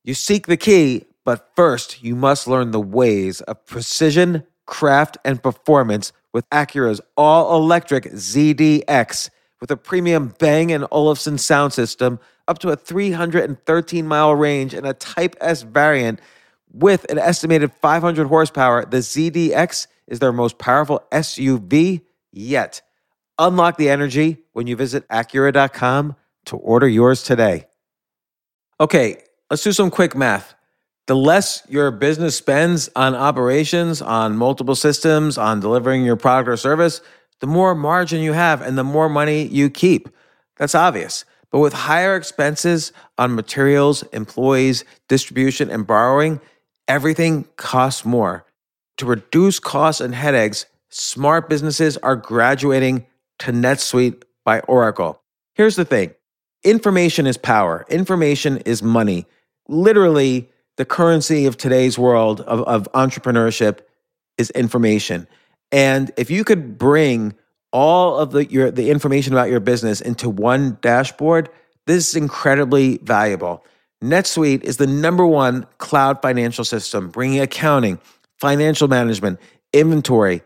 You seek the key, but first you must learn the ways of precision, craft, and performance with Acura's all-electric ZDX. With a premium Bang & Olufsen sound system, up to a 313-mile range, and a Type S variant with an estimated 500 horsepower, the ZDX is their most powerful SUV yet. Unlock the energy when you visit Acura.com to order yours today. Okay, let's do some quick math. The less your business spends on operations, on multiple systems, on delivering your product or service, the more margin you have and the more money you keep. That's obvious. But with higher expenses on materials, employees, distribution, and borrowing, everything costs more. To reduce costs and headaches, smart businesses are graduating to NetSuite by Oracle. Here's the thing. Information is power. Information is money. Literally, the currency of today's world of entrepreneurship is information. And if you could bring all of the information about your business into one dashboard, this is incredibly valuable. NetSuite is the #1 cloud financial system, bringing accounting, financial management, inventory,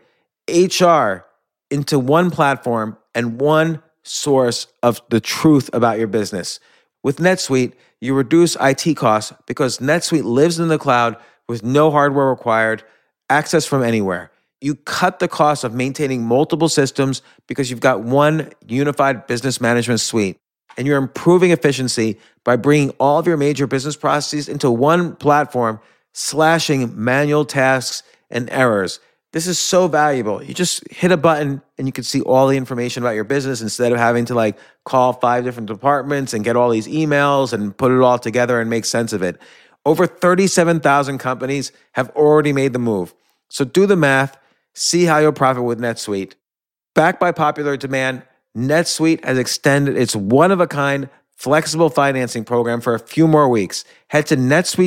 HR into one platform and one source of the truth about your business. With NetSuite, you reduce IT costs because NetSuite lives in the cloud with no hardware required, access from anywhere. You cut the cost of maintaining multiple systems because you've got one unified business management suite. And you're improving efficiency by bringing all of your major business processes into one platform, slashing manual tasks and errors. This is so valuable. You just hit a button and you can see all the information about your business instead of having to call 5 different departments and get all these emails and put it all together and make sense of it. Over 37,000 companies have already made the move. So do the math, see how you'll profit with NetSuite. Backed by popular demand, NetSuite has extended its one-of-a-kind flexible financing program for a few more weeks. Head to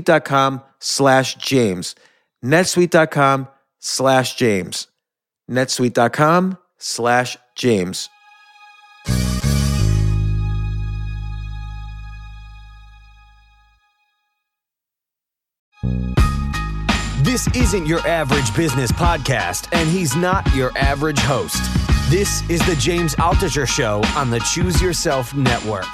netsuite.com/James. netsuite.com/James. netsuite.com/James. This isn't your average business podcast, and he's not your average host. This is the James Altucher Show on the Choose Yourself Network.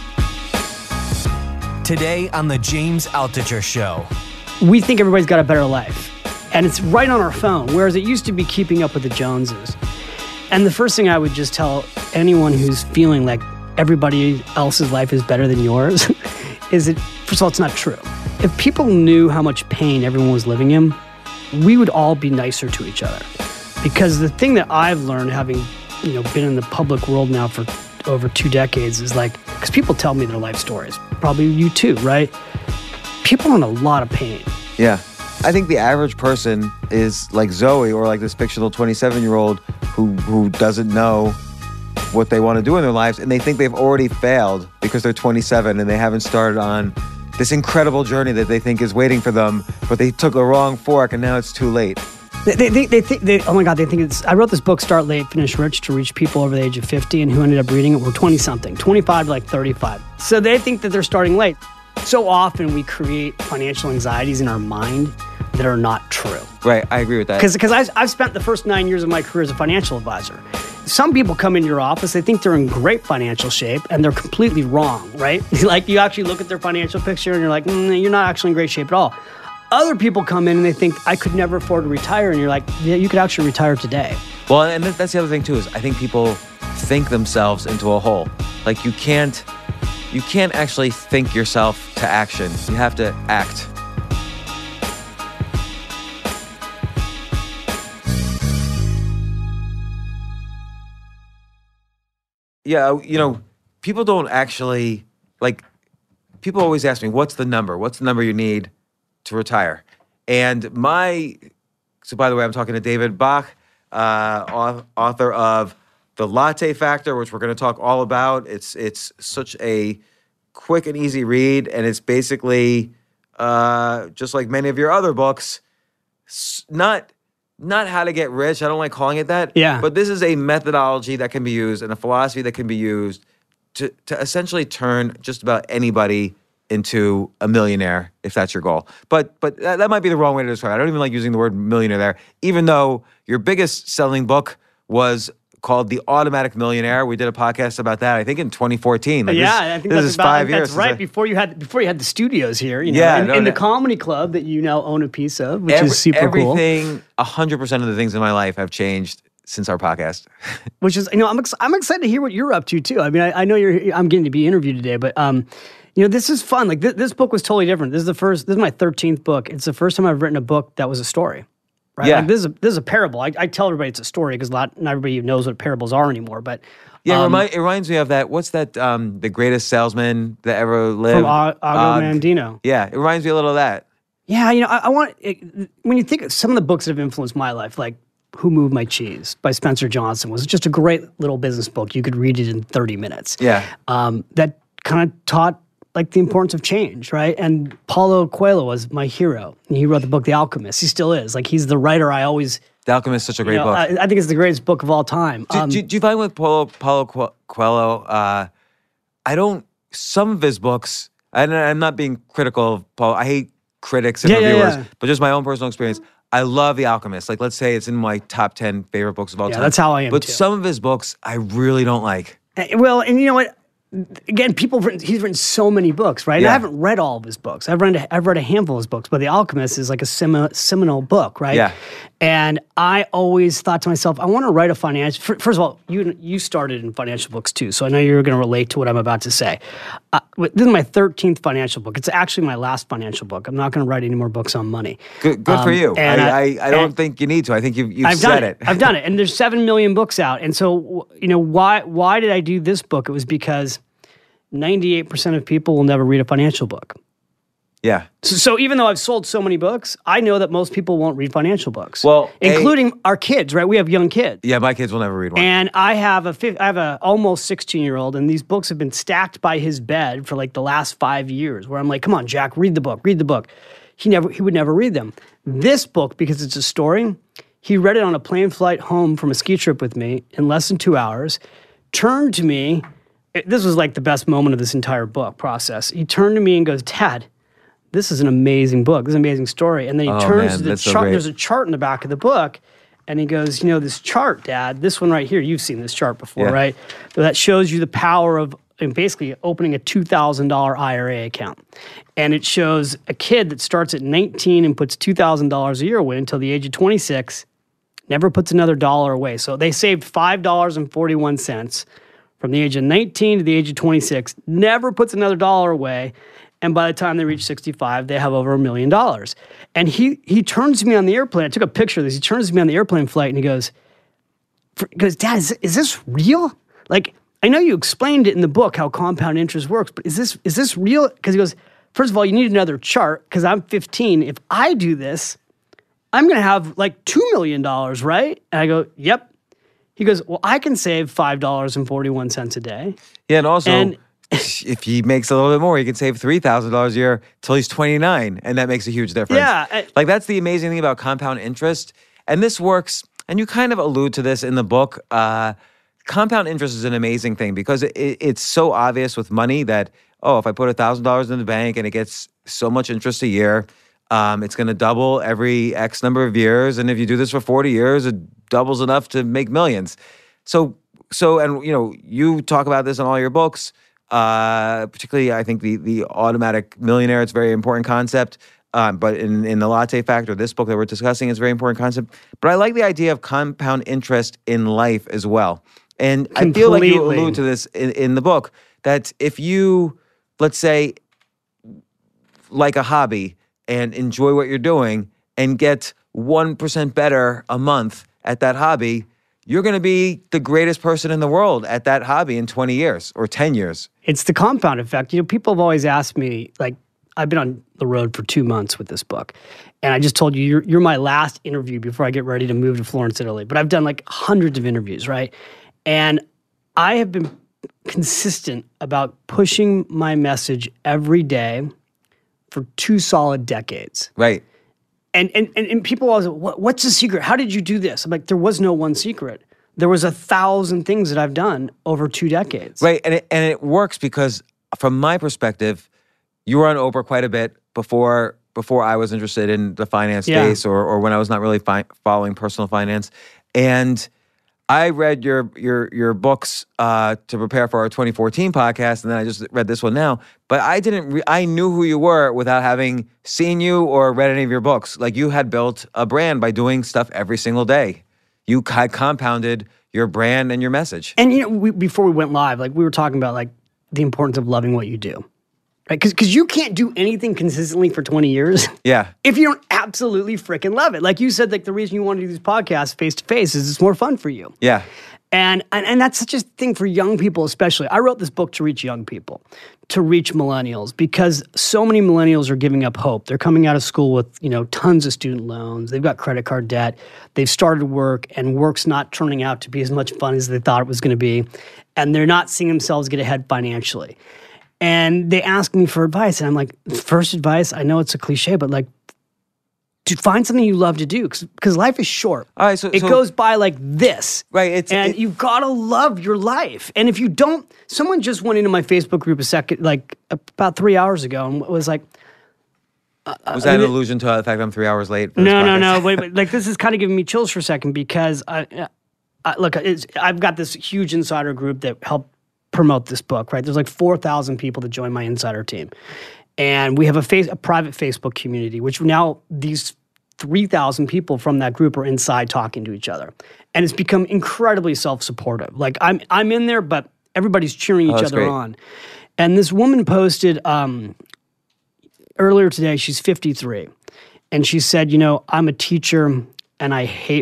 Today on the James Altucher Show. We think everybody's got a better life, and it's right on our phone, whereas it used to be keeping up with the Joneses. And the first thing I would just tell anyone who's feeling like everybody else's life is better than yours is that, first of all, it's not true. If people knew how much pain everyone was living in, we would all be nicer to each other. Because the thing that I've learned, having been in the public world now for over 2 decades, is because people tell me their life stories. Probably you too, right? People are in a lot of pain. Yeah. I think the average person is like Zoe or like this fictional 27-year-old who doesn't know what they want to do in their lives, and they think they've already failed because they're 27 and they haven't started on this incredible journey that they think is waiting for them, but they took a wrong fork and now it's too late. They think, oh my God, they think it's, I wrote this book, Start Late, Finish Rich, to reach people over the age of 50, and who ended up reading it were 20-something, 25 to 35. So they think that they're starting late. So often we create financial anxieties in our mind that are not true. Right, I agree with that. Because I've spent the first 9 years of my career as a financial advisor. Some people come into your office, they think they're in great financial shape, and they're completely wrong, right? You actually look at their financial picture, and you're like, you're not actually in great shape at all. Other people come in and they think, I could never afford to retire. And you're like, yeah, you could actually retire today. Well, and that's the other thing too, is I think people think themselves into a hole. Like you can't actually think yourself to action. You have to act. Yeah, people don't actually, people always ask me, what's the number? What's the number you need to retire? And so by the way, I'm talking to David Bach, author of The Latte Factor, which we're going to talk all about. It's such a quick and easy read, and it's basically just like many of your other books, not how to get rich. I don't like calling it that. Yeah. But this is a methodology that can be used and a philosophy that can be used to essentially turn just about anybody into a millionaire if that's your goal. But that might be the wrong way to describe it. I don't even like using the word millionaire there, even though your biggest selling book was called The Automatic Millionaire. We did a podcast about that, I think, in 2014. I think this is 5 years. That's right before you had the studios here. You know, Yeah, in the comedy club that you now own a piece of, which is super cool. Everything, 100% of the things in my life have changed since our podcast. Which is, I'm excited to hear what you're up to too. I mean, I know I'm getting to be interviewed today, but this is fun. Like this book was totally different. This is my 13th book. It's the first time I've written a book that was a story. Right? Yeah. Like this is a parable. I tell everybody it's a story because not everybody knows what parables are anymore. But yeah, it reminds me of that. What's that? The greatest salesman that ever lived. From Mandino. Yeah, it reminds me a little of that. Yeah, I want when you think of some of the books that have influenced my life, like Who Moved My Cheese by Spencer Johnson was just a great little business book. You could read it in 30 minutes. Yeah. That kind of taught like the importance of change, right? And Paulo Coelho was my hero. He wrote the book The Alchemist. He still is. Like he's the writer I always... The Alchemist is such a great book. I think it's the greatest book of all time. Do you find with Paulo Coelho, some of his books, and I'm not being critical of Paulo, I hate critics and reviewers, but just my own personal experience, I love The Alchemist. Like, let's say it's in my top 10 favorite books of all time. That's how I am But too. some of his books, I really don't like. Well, and you know what? Again, he's written so many books, right? And Yeah. I haven't read all of his books. I've read a handful of his books, but The Alchemist is like a seminal book, right? Yeah. And I always thought to myself, I want to write a financial... First of all, you started in financial books too, so I know you're going to relate to what I'm about to say. This is my 13th financial book. It's actually my last financial book. I'm not going to write any more books on money. Good for you. And I don't think you need to. I think you've said it. I've done it. And there's 7 million books out. And so, why did I do this book? It was because 98% of people will never read a financial book. Yeah. So even though I've sold so many books, I know that most people won't read financial books. Well, including our kids, right? We have young kids. Yeah, my kids will never read one. And I have a almost 16-year-old, and these books have been stacked by his bed for like the last 5 years, where I'm like, come on, Jack, read the book. He would never read them. This book, because it's a story, he read it on a plane flight home from a ski trip with me in less than 2 hours, turned to me. This was like the best moment of this entire book process. He turned to me and goes, Dad, this is an amazing book. This is an amazing story. And then he turns to the chart. There's a chart in the back of the book. And he goes, this chart, Dad, this one right here, you've seen this chart before, right? So that shows you the power of basically opening a $2,000 IRA account. And it shows a kid that starts at 19 and puts $2,000 a year away until the age of 26, never puts another dollar away. So they saved $5.41 from the age of 19 to the age of 26, never puts another dollar away. And by the time they reach 65, they have over $1 million. And he turns to me on the airplane. I took a picture of this. He turns to me on the airplane flight and he goes, Dad, is this real? Like, I know you explained it in the book how compound interest works, but is this real? Because he goes, first of all, you need another chart because I'm 15. If I do this, I'm going to have like $2 million, right? And I go, yep. He goes, well, I can save $5.41 a day. Yeah, and also... if he makes a little bit more, he can save $3,000 a year till he's 29, and that makes a huge difference. Yeah. Like, that's the amazing thing about compound interest. And this works, and you kind of allude to this in the book. Compound interest is an amazing thing because it's so obvious with money that, if I put $1,000 in the bank and it gets so much interest a year, it's going to double every X number of years. And if you do this for 40 years, it doubles enough to make millions. So, and you talk about this in all your books. Particularly, I think the automatic millionaire, it's a very important concept. But in the Latte Factor, this book that we're discussing is a very important concept. But I like the idea of compound interest in life as well. And I feel like you allude to this in the book, that if you, let's say, like a hobby and enjoy what you're doing and get 1% better a month at that hobby, you're going to be the greatest person in the world at that hobby in 20 years or 10 years. It's the compound effect. People have always asked me, like, I've been on the road for 2 months with this book. And I just told you, you're my last interview before I get ready to move to Florence, Italy. But I've done like hundreds of interviews, right? And I have been consistent about pushing my message every day for 2 solid decades. Right. And people always, what's the secret? How did you do this? I'm like, there was no one secret. There was 1,000 things that I've done over 2 decades. Right, and it works because from my perspective, you were on Oprah quite a bit before I was interested in the finance space or when I was not really following personal finance. And I read your books to prepare for our 2014 podcast, and then I just read this one now. But I knew who you were without having seen you or read any of your books. Like, you had built a brand by doing stuff every single day. You had compounded your brand and your message. And before we went live, like, we were talking about like the importance of loving what you do. Right? Because you can't do anything consistently for 20 years if you don't absolutely freaking love it. Like you said, like the reason you want to do these podcasts face-to-face is it's more fun for you. Yeah. And that's such a thing for young people especially. I wrote this book to reach young people, to reach millennials, because so many millennials are giving up hope. They're coming out of school with, tons of student loans. They've got credit card debt. They've started work, and work's not turning out to be as much fun as they thought it was going to be. And they're not seeing themselves get ahead financially. And they ask me for advice, and I'm like, first advice, I know it's a cliche, but like, to find something you love to do, because life is short. All right, so it goes by like this. Right. You've got to love your life. And if you don't, someone just went into my Facebook group about 3 hours ago and was like, was that an allusion to the fact I'm 3 hours late? No. Wait, like, this is kind of giving me chills for a second, because I've got this huge insider group that helped promote this book, right? There's like 4,000 people that join my insider team. And we have a private Facebook community, which now these 3,000 people from that group are inside talking to each other. And it's become incredibly self-supportive. Like, I'm in there, but everybody's cheering each other on. And this woman posted earlier today, she's 53. And she said, I'm a teacher and I hate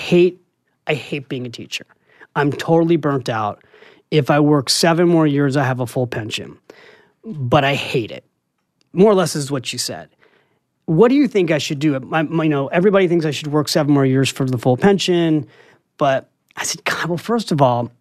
being a teacher. I'm totally burnt out. If I work 7 more years, I have a full pension. But I hate it. More or less is what she said. What do you think I should do? Everybody thinks I should work 7 more years for the full pension. But I said, God, well, first of all,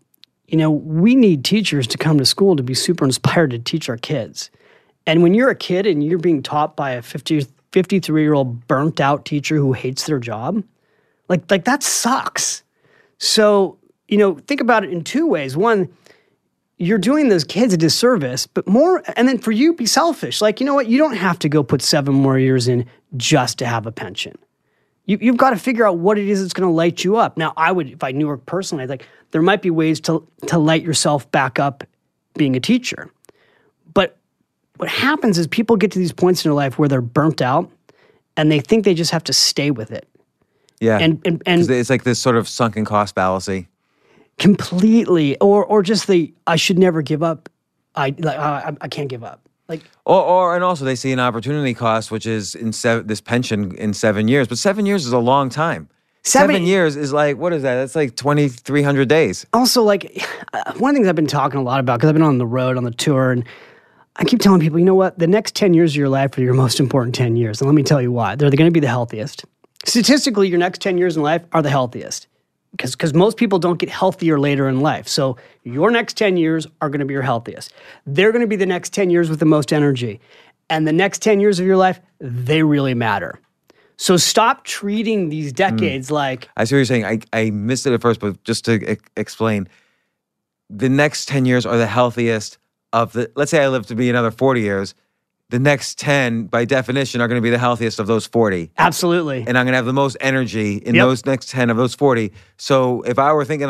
we need teachers to come to school to be super inspired to teach our kids. And when you're a kid and you're being taught by a 53-year-old burnt out teacher who hates their job, like that sucks. So, think about it in 2 ways. One, you're doing those kids a disservice, but more, and then for you, be selfish. Like, you know what? You don't have to go put 7 more years in just to have a pension. You've got to figure out what it is that's going to light you up. Now, I would, if I knew her personally, there might be ways to light yourself back up being a teacher. But what happens is people get to these points in their life where they're burnt out and they think they just have to stay with it. Yeah. And it's like this sort of sunken cost fallacy. Completely, or just I should never give up. I can't give up. Like, and also they see an opportunity cost, which is this pension in 7 years. But 7 years is a long time. 7 years is like, what is that? That's like 2,300 days. Also, like, one of the things I've been talking a lot about, because I've been on the road, on the tour, and I keep telling people, you know what? The next 10 years of your life are your most important 10 years. And let me tell you why. They're going to be the healthiest. Statistically, your next 10 years in life are the healthiest. Because most people don't get healthier later in life. So your next 10 years are going to be your healthiest. They're going to be the next 10 years with the most energy. And the next 10 years of your life, they really matter. So stop treating these decades like... I see what you're saying. I missed it at first, but just to explain, the next 10 years are the healthiest of the... Let's say I live to be another 40 years. The next 10, by definition, are going to be the healthiest of those 40. Absolutely. And I'm going to have the most energy in those next 10 of those 40. So if I was thinking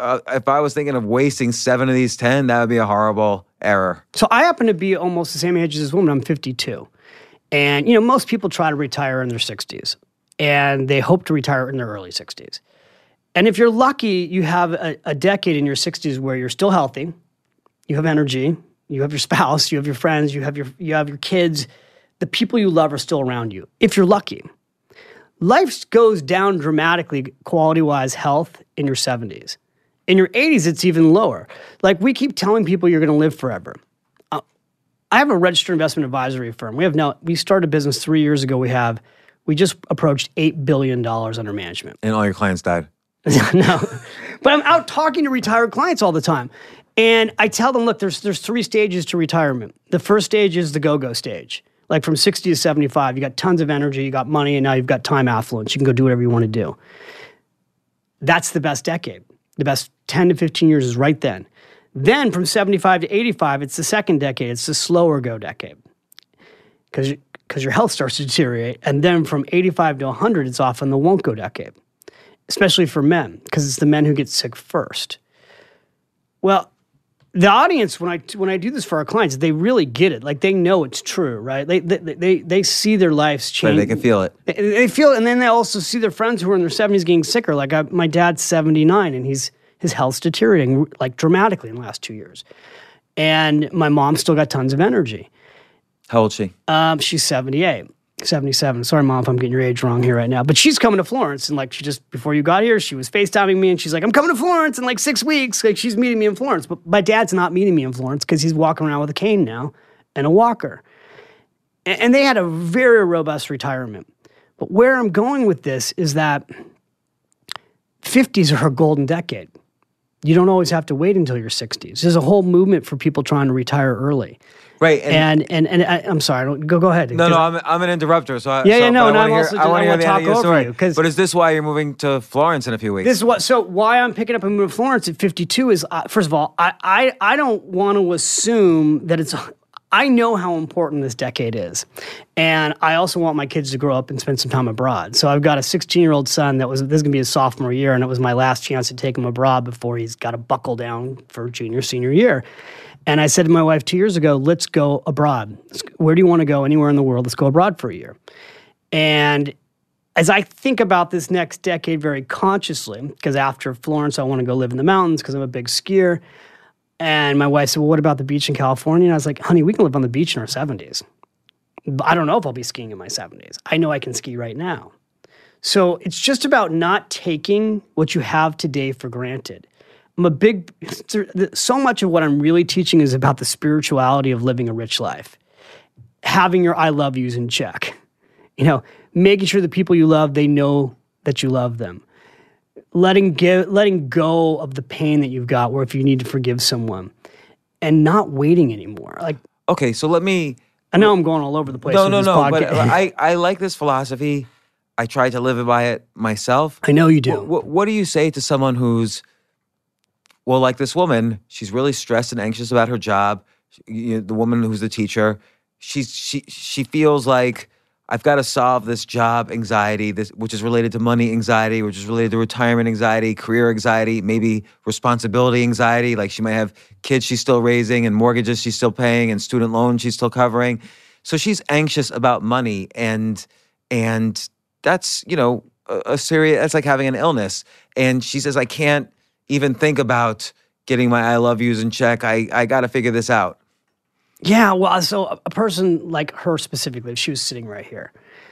of wasting 7 of these 10, that would be a horrible error. So I happen to be almost the same age as this woman. I'm 52. And, most people try to retire in their 60s. And they hope to retire in their early 60s. And if you're lucky, you have a decade in your 60s where you're still healthy, you have energy, you have your spouse, you have your friends, you have your kids. The people you love are still around you, if you're lucky. Life goes down dramatically, quality-wise, health, in your 70s. In your 80s, it's even lower. Like, we keep telling people you're going to live forever. I have a registered investment advisory firm. We started a business 3 years ago. We just approached $8 billion under management. And all your clients died. No. But I'm out talking to retired clients all the time. And I tell them, look, there's 3 stages to retirement. The first stage is the go-go stage. Like from 60 to 75, you got tons of energy, you got money, and now you've got time affluence. You can go do whatever you want to do. That's the best decade. The best 10 to 15 years is right then. Then from 75 to 85, it's the second decade. It's the slower go decade. because your health starts to deteriorate. And then from 85 to 100, it's often the won't go decade, especially for men, because it's the men who get sick first. Well, the audience, when I do this for our clients, they really get it. Like, they know it's true, right? They see their lives change. They can feel it. They feel it, and then they also see their friends who are in their 70s getting sicker. Like, my dad's 79, and his health's deteriorating, like, dramatically in the last 2 years. And my mom's still got tons of energy. How old is she? She's 78. 77. Sorry, Mom, if I'm getting your age wrong here right now. But she's coming to Florence. And like, she just, before you got here, she was FaceTiming me and she's like, I'm coming to Florence in like 6 weeks. Like, she's meeting me in Florence. But my dad's not meeting me in Florence because he's walking around with a cane now and a walker. And they had a very robust retirement. But where I'm going with this is that 50s are a golden decade. You don't always have to wait until your 60s. There's a whole movement for people trying to retire early. Right, and I'm sorry. Go ahead. No, I'm an interrupter. So I want to hear the talk end of your over story. you. But is this why you're moving to Florence in a few weeks? This is what. So why I'm picking up and moving to Florence at 52 is, first of all, I don't want to assume that it's. I know how important this decade is, and I also want my kids to grow up and spend some time abroad. So I've got a 16-year-old son this is going to be his sophomore year, and it was my last chance to take him abroad before he's got to buckle down for junior, senior year. And I said to my wife 2 years ago, let's go abroad. Where do you want to go? Anywhere in the world. Let's go abroad for a year. And as I think about this next decade very consciously, because after Florence, I want to go live in the mountains because I'm a big skier. And my wife said, well, what about the beach in California? And I was like, honey, we can live on the beach in our 70s. But I don't know if I'll be skiing in my 70s. I know I can ski right now. So it's just about not taking what you have today for granted. So much of what I'm really teaching is about the spirituality of living a rich life. Having your I love yous in check. Making sure the people you love, they know that you love them. Letting go of the pain that you've got, where if you need to forgive someone, and not waiting anymore. Like, okay, so let me. I know I'm going all over the place. No, podcast. but I like this philosophy. I try to live by it myself. I know you do. What do you say to someone who's, well, like this woman? She's really stressed and anxious about her job. The woman who's the teacher, she feels like, I've got to solve this job anxiety, which is related to money anxiety, which is related to retirement anxiety, career anxiety, maybe responsibility anxiety. Like, she might have kids she's still raising and mortgages she's still paying and student loans she's still covering. So she's anxious about money, and that's, a serious, that's like having an illness. And she says, I can't even think about getting my I love yous in check. I got to figure this out. Yeah, well, so a person like her specifically, if she was sitting right here,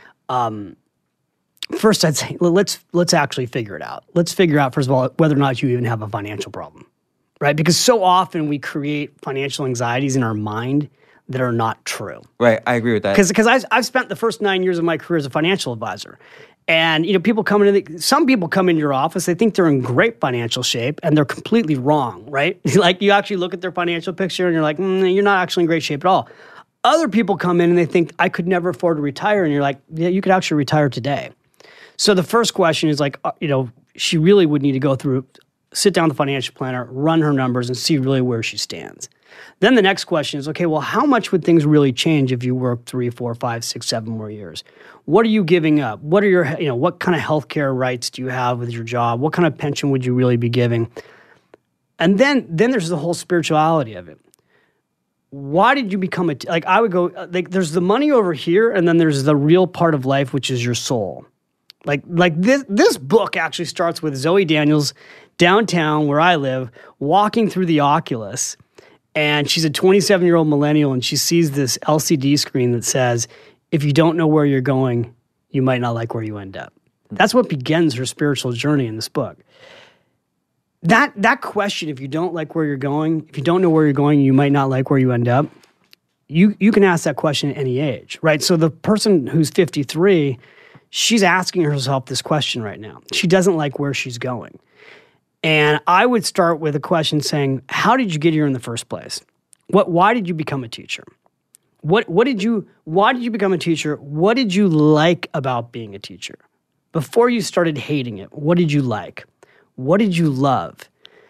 first I'd say, let's actually figure it out. Let's figure out, first of all, whether or not you even have a financial problem, right? Because so often we create financial anxieties in our mind that are not true. Right, I agree with that. Because I've spent the first 9 years of my career as a financial advisor. And, some people come into your office, they think they're in great financial shape, and they're completely wrong, right? Like, you actually look at their financial picture, and you're like, you're not actually in great shape at all. Other people come in, and they think, I could never afford to retire, and you're like, yeah, you could actually retire today. So the first question is like, she really would need to sit down with the financial planner, run her numbers, and see really where she stands. Then the next question is, okay, well, how much would things really change if you work 3, 4, 5, 6, 7 more years? What are you giving up? What are your, what kind of healthcare rights do you have with your job? What kind of pension would you really be giving? And then there's the whole spirituality of it. Why did you become I would go, there's the money over here, and then there's the real part of life, which is your soul. Like this book actually starts with Zoe Daniels downtown where I live, walking through the Oculus. And she's a 27-year-old millennial, and she sees this LCD screen that says, if you don't know where you're going, you might not like where you end up. That's what begins her spiritual journey in this book. That question, if you don't like where you're going, if you don't know where you're going, you might not like where you end up, you can ask that question at any age, right? So the person who's 53, she's asking herself this question right now. She doesn't like where she's going. And I would start with a question saying, how did you get here in the first place? Why did you become a teacher? Why did you become a teacher? What did you like about being a teacher? Before you started hating it, what did you like? What did you love?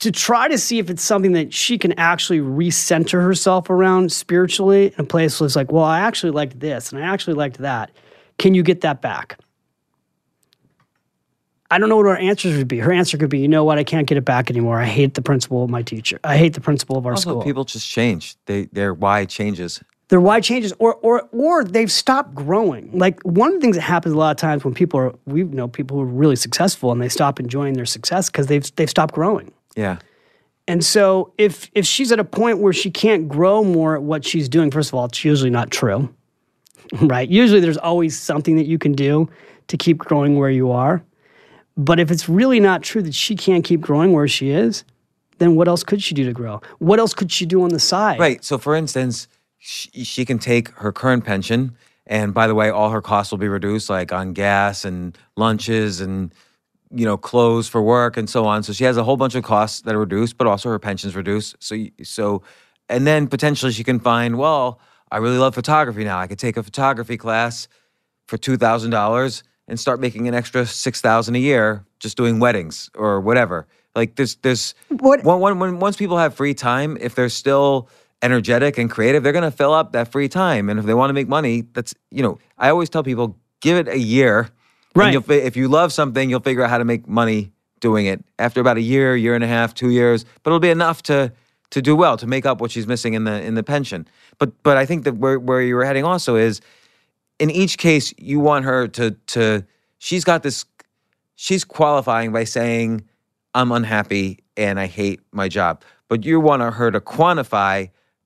to try to see if it's something that she can actually recenter herself around spiritually in a place where it's like, well, I actually liked this and I actually liked that. Can you get that back? I don't know what her answers would be. Her answer could be, you know what, I can't get it back anymore. I hate the principal of my teacher. I hate the principal of our Also, school. people just change. Their why changes. Their why changes, or they've stopped growing. Like one of the things that happens a lot of times when we know people who are really successful and they stop enjoying their success because they've stopped growing. Yeah. And so if she's at a point where she can't grow more at what she's doing, first of all, it's usually not true, right? Usually there's always something that you can do to keep growing where you are. But if it's really not true that she can't keep growing where she is, then what else could she do to grow? What else could she do on the side? Right. So for instance, she can take her current pension, and by the way, all her costs will be reduced, like on gas and lunches and clothes for work and so on. So she has a whole bunch of costs that are reduced, but also her pension's reduced. So, and then potentially she can find, well, I really love photography now. I could take a photography class for $2,000 and start making an extra $6,000 a year just doing weddings or whatever. Like there's once people have free time, if they're still energetic and creative, they're going to fill up that free time. And if they want to make money, that's I always tell people, give it a year. Right. And if you love something, you'll figure out how to make money doing it after about a year, year and a half, 2 years. But it'll be enough to do well, to make up what she's missing in the pension. But I think that where you were heading also is, in each case, you want her to she's got this, she's qualifying by saying, I'm unhappy and I hate my job. But you want her to quantify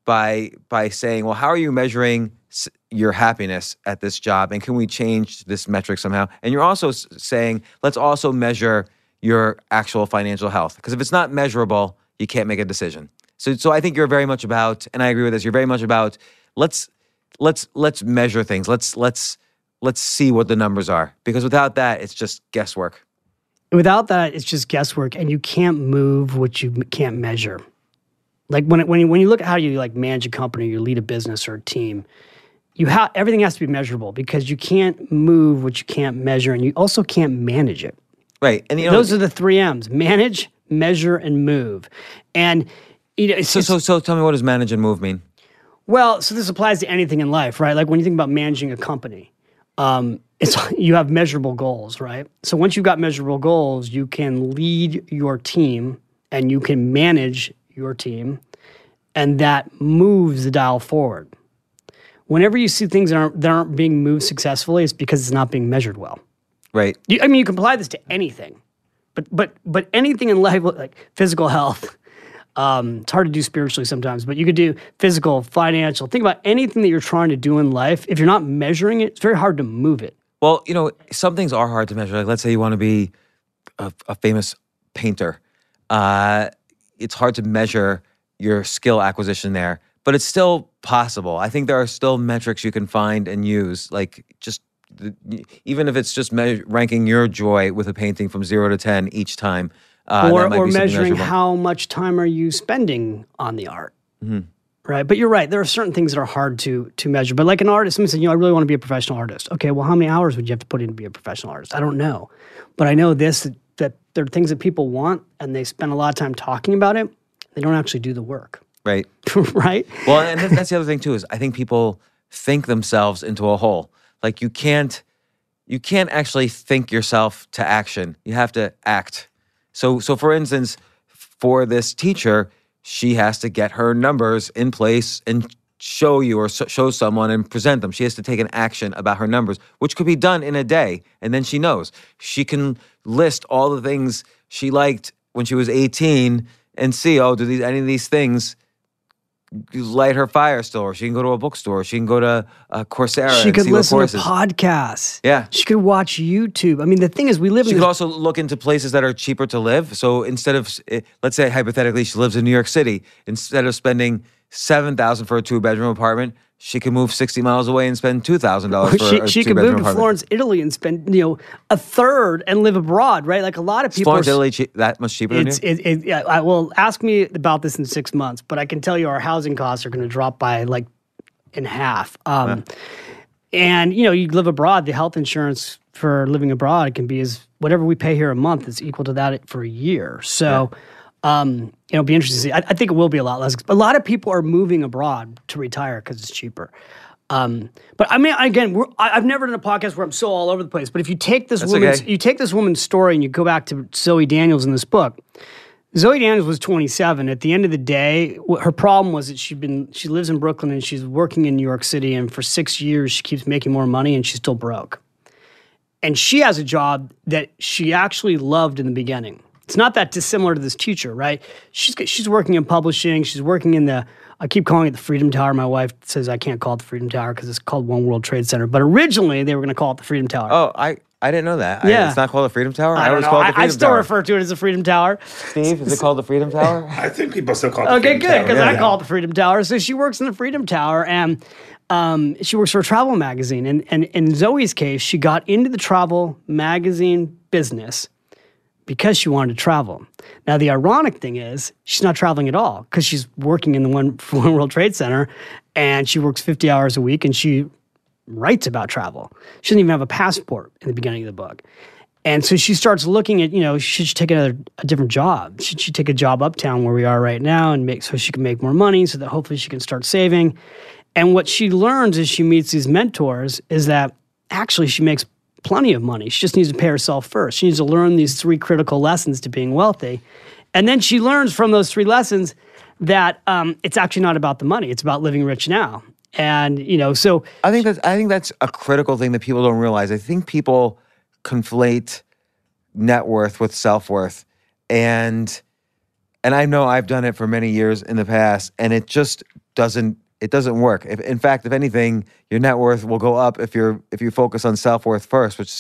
by saying, well, how are you measuring your happiness at this job, and can we change this metric somehow? And you're also saying, let's also measure your actual financial health, because if it's not measurable, you can't make a decision. So I think you're very much about, and I agree with this, you're very much about let's measure things. Let's see what the numbers are, because without that, it's just guesswork. Without that, it's just guesswork, and you can't move what you can't measure. Like when you look at how you manage a company, you lead a business or a team, everything has to be measurable, because you can't move what you can't measure, and you also can't manage it. Right, and those are the 3 M's: manage, measure, and move. And so tell me, what does manage and move mean? Well, so this applies to anything in life, right? Like when you think about managing a company, you have measurable goals, right? So once you've got measurable goals, you can lead your team and you can manage your team, and that moves the dial forward. Whenever you see things that aren't being moved successfully, it's because it's not being measured well. Right. You can apply this to anything, but anything in life, like physical health. It's hard to do spiritually sometimes, but you could do physical, financial. Think about anything that you're trying to do in life. If you're not measuring it, it's very hard to move it. Well, some things are hard to measure. Like, let's say you want to be a famous painter. It's hard to measure your skill acquisition there, but it's still possible. I think there are still metrics you can find and use, like even if it's just ranking your joy with a painting from 0 to 10 each time. Or measuring how much time are you spending on the art, right? But you're right. There are certain things that are hard to measure. But like an artist, somebody said, I really want to be a professional artist. Okay, well, how many hours would you have to put in to be a professional artist? I don't know. But I know this, that there are things that people want, and they spend a lot of time talking about it. They don't actually do the work. Right. Right? Well, and that's the other thing, too, is I think people think themselves into a hole. Like you can't actually think yourself to action. You have to act. So for instance, for this teacher, she has to get her numbers in place and show you or show someone and present them. She has to take an action about her numbers, which could be done in a day, and then she knows. She can list all the things she liked when she was 18 and see, do any of these things light her fire still? Or she can go to a bookstore. She can go to Coursera. She could listen courses. to podcasts. Yeah. She could watch YouTube. I mean, the thing is, we live in. She could also look into places that are cheaper to live. So instead of, let's say hypothetically, she lives in New York City. Instead of spending $7,000 for a 2-bedroom apartment, she could move 60 miles away and spend $2,000 for a 2-bedroom apartment. She could move to Florence, Italy, and spend a third and live abroad, right? Like a lot of people. Florence, Italy, that much cheaper than you? Well, ask me about this in 6 months, but I can tell you our housing costs are going to drop by in half. And you live abroad, the health insurance for living abroad can be whatever we pay here a month is equal to that for a year. So. It'll be interesting to see. I think it will be a lot less. A lot of people are moving abroad to retire because it's cheaper. But I mean, again, I've never done a podcast where I'm so all over the place. But if you take this woman's story and you go back to Zoe Daniels in this book, Zoe Daniels was 27. At the end of the day, her problem was that she lives in Brooklyn and she's working in New York City, and for 6 years she keeps making more money and she's still broke. And she has a job that she actually loved in the beginning. It's not that dissimilar to this teacher, right? She's working in publishing. She's working in I keep calling it the Freedom Tower. My wife says I can't call it the Freedom Tower because it's called One World Trade Center. But originally they were going to call it the Freedom Tower. Oh, I didn't know that. Yeah. It's not called the Freedom Tower? I always called it the Freedom Tower. I still refer to it as the Freedom Tower. Steve, is it called the Freedom Tower? I think people still call it the Okay, Freedom good, Tower. because I call it the Freedom Tower. So she works in the Freedom Tower, and she works for a travel magazine. And in Zoe's case, she got into the travel magazine business because she wanted to travel. Now, the ironic thing is she's not traveling at all because she's working in the One World Trade Center, and she works 50 hours a week, and she writes about travel. She doesn't even have a passport in the beginning of the book. And so she starts looking at, should she take a different job? Should she take a job uptown where we are right now and so she can make more money so that hopefully she can start saving? And what she learns as she meets these mentors is that actually she makes plenty of money. She just needs to pay herself first. She needs to learn these 3 critical lessons to being wealthy. And then she learns from those 3 lessons that it's actually not about the money. It's about living rich now. And, so I think that's a critical thing that people don't realize. I think people conflate net worth with self-worth. And I know I've done it for many years in the past, and it just doesn't work. In fact, if anything, your net worth will go up if you focus on self-worth first, which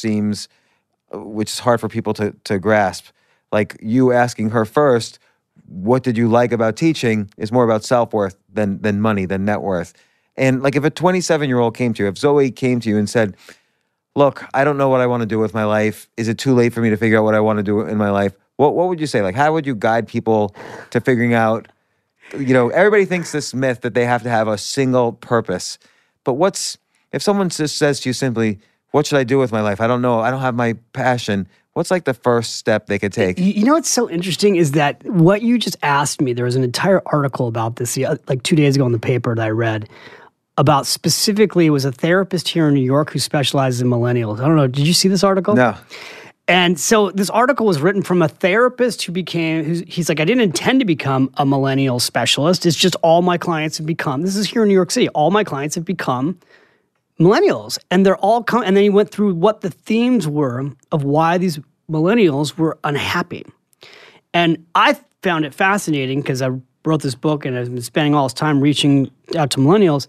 is hard for people to grasp. Like you asking her first, what did you like about teaching, is more about self-worth than money, than net worth. And like if a 27-year-old came to you, if Zoe came to you and said, look, I don't know what I want to do with my life. Is it too late for me to figure out what I want to do in my life? What would you say? Like, how would you guide people to figuring out, everybody thinks this myth that they have to have a single purpose. But if someone just says to you simply, what should I do with my life? I don't know. I don't have my passion. What's like the first step they could take? What's so interesting is that what you just asked me, there was an entire article about this like 2 days ago in the paper that I read about specifically, it was a therapist here in New York who specializes in millennials. I don't know. Did you see this article? No. And so this article was written from a therapist he's like, I didn't intend to become a millennial specialist. It's just all my clients have become, this is here in New York City, all my clients have become millennials. And they're all and then he went through what the themes were of why these millennials were unhappy. And I found it fascinating because I wrote this book and I've been spending all this time reaching out to millennials.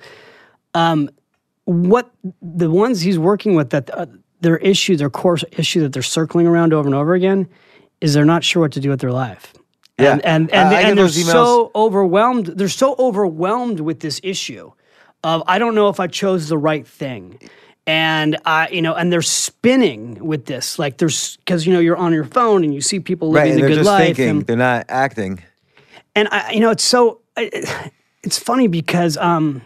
What the ones he's working with, that their core issue that they're circling around over and over again is they're not sure what to do with their life. Yeah. And they're so overwhelmed. They're so overwhelmed with this issue of, I don't know if I chose the right thing. And and they're spinning with this, like because you're on your phone and you see people living the good life. They're just thinking, they're not acting. And it's funny because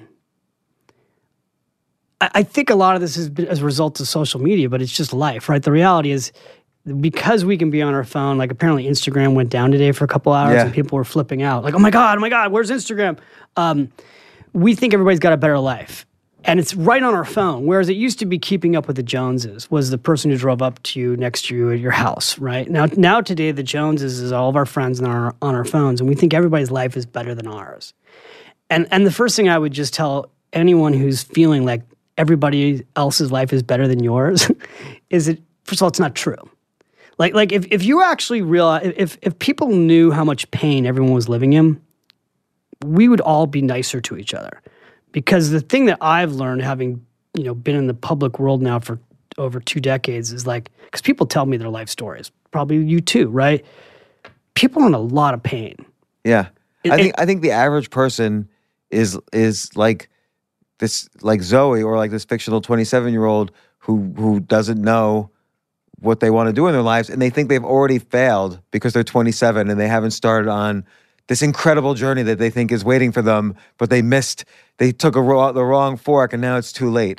I think a lot of this has been as a result of social media, but it's just life, right? The reality is, because we can be on our phone, like apparently Instagram went down today for a couple hours and people were flipping out. Like, oh my God, where's Instagram? We think everybody's got a better life. And it's right on our phone. Whereas it used to be keeping up with the Joneses was the person who drove up to you next to you at your house, right? Now today, the Joneses is all of our friends on our phones, and we think everybody's life is better than ours. And the first thing I would just tell anyone who's feeling like everybody else's life is better than yours is that, first of all, it's not true. Like if you actually realize, if people knew how much pain everyone was living in, we would all be nicer to each other. Because the thing that I've learned, having been in the public world now for over 2 decades, is like, because people tell me their life stories, probably you too, right? People are in a lot of pain. Yeah, I think the average person is like this, like Zoe, or like this fictional 27-year-old who doesn't know what they want to do in their lives, and they think they've already failed because they're 27 and they haven't started on this incredible journey that they think is waiting for them, but they took the wrong fork, and now it's too late.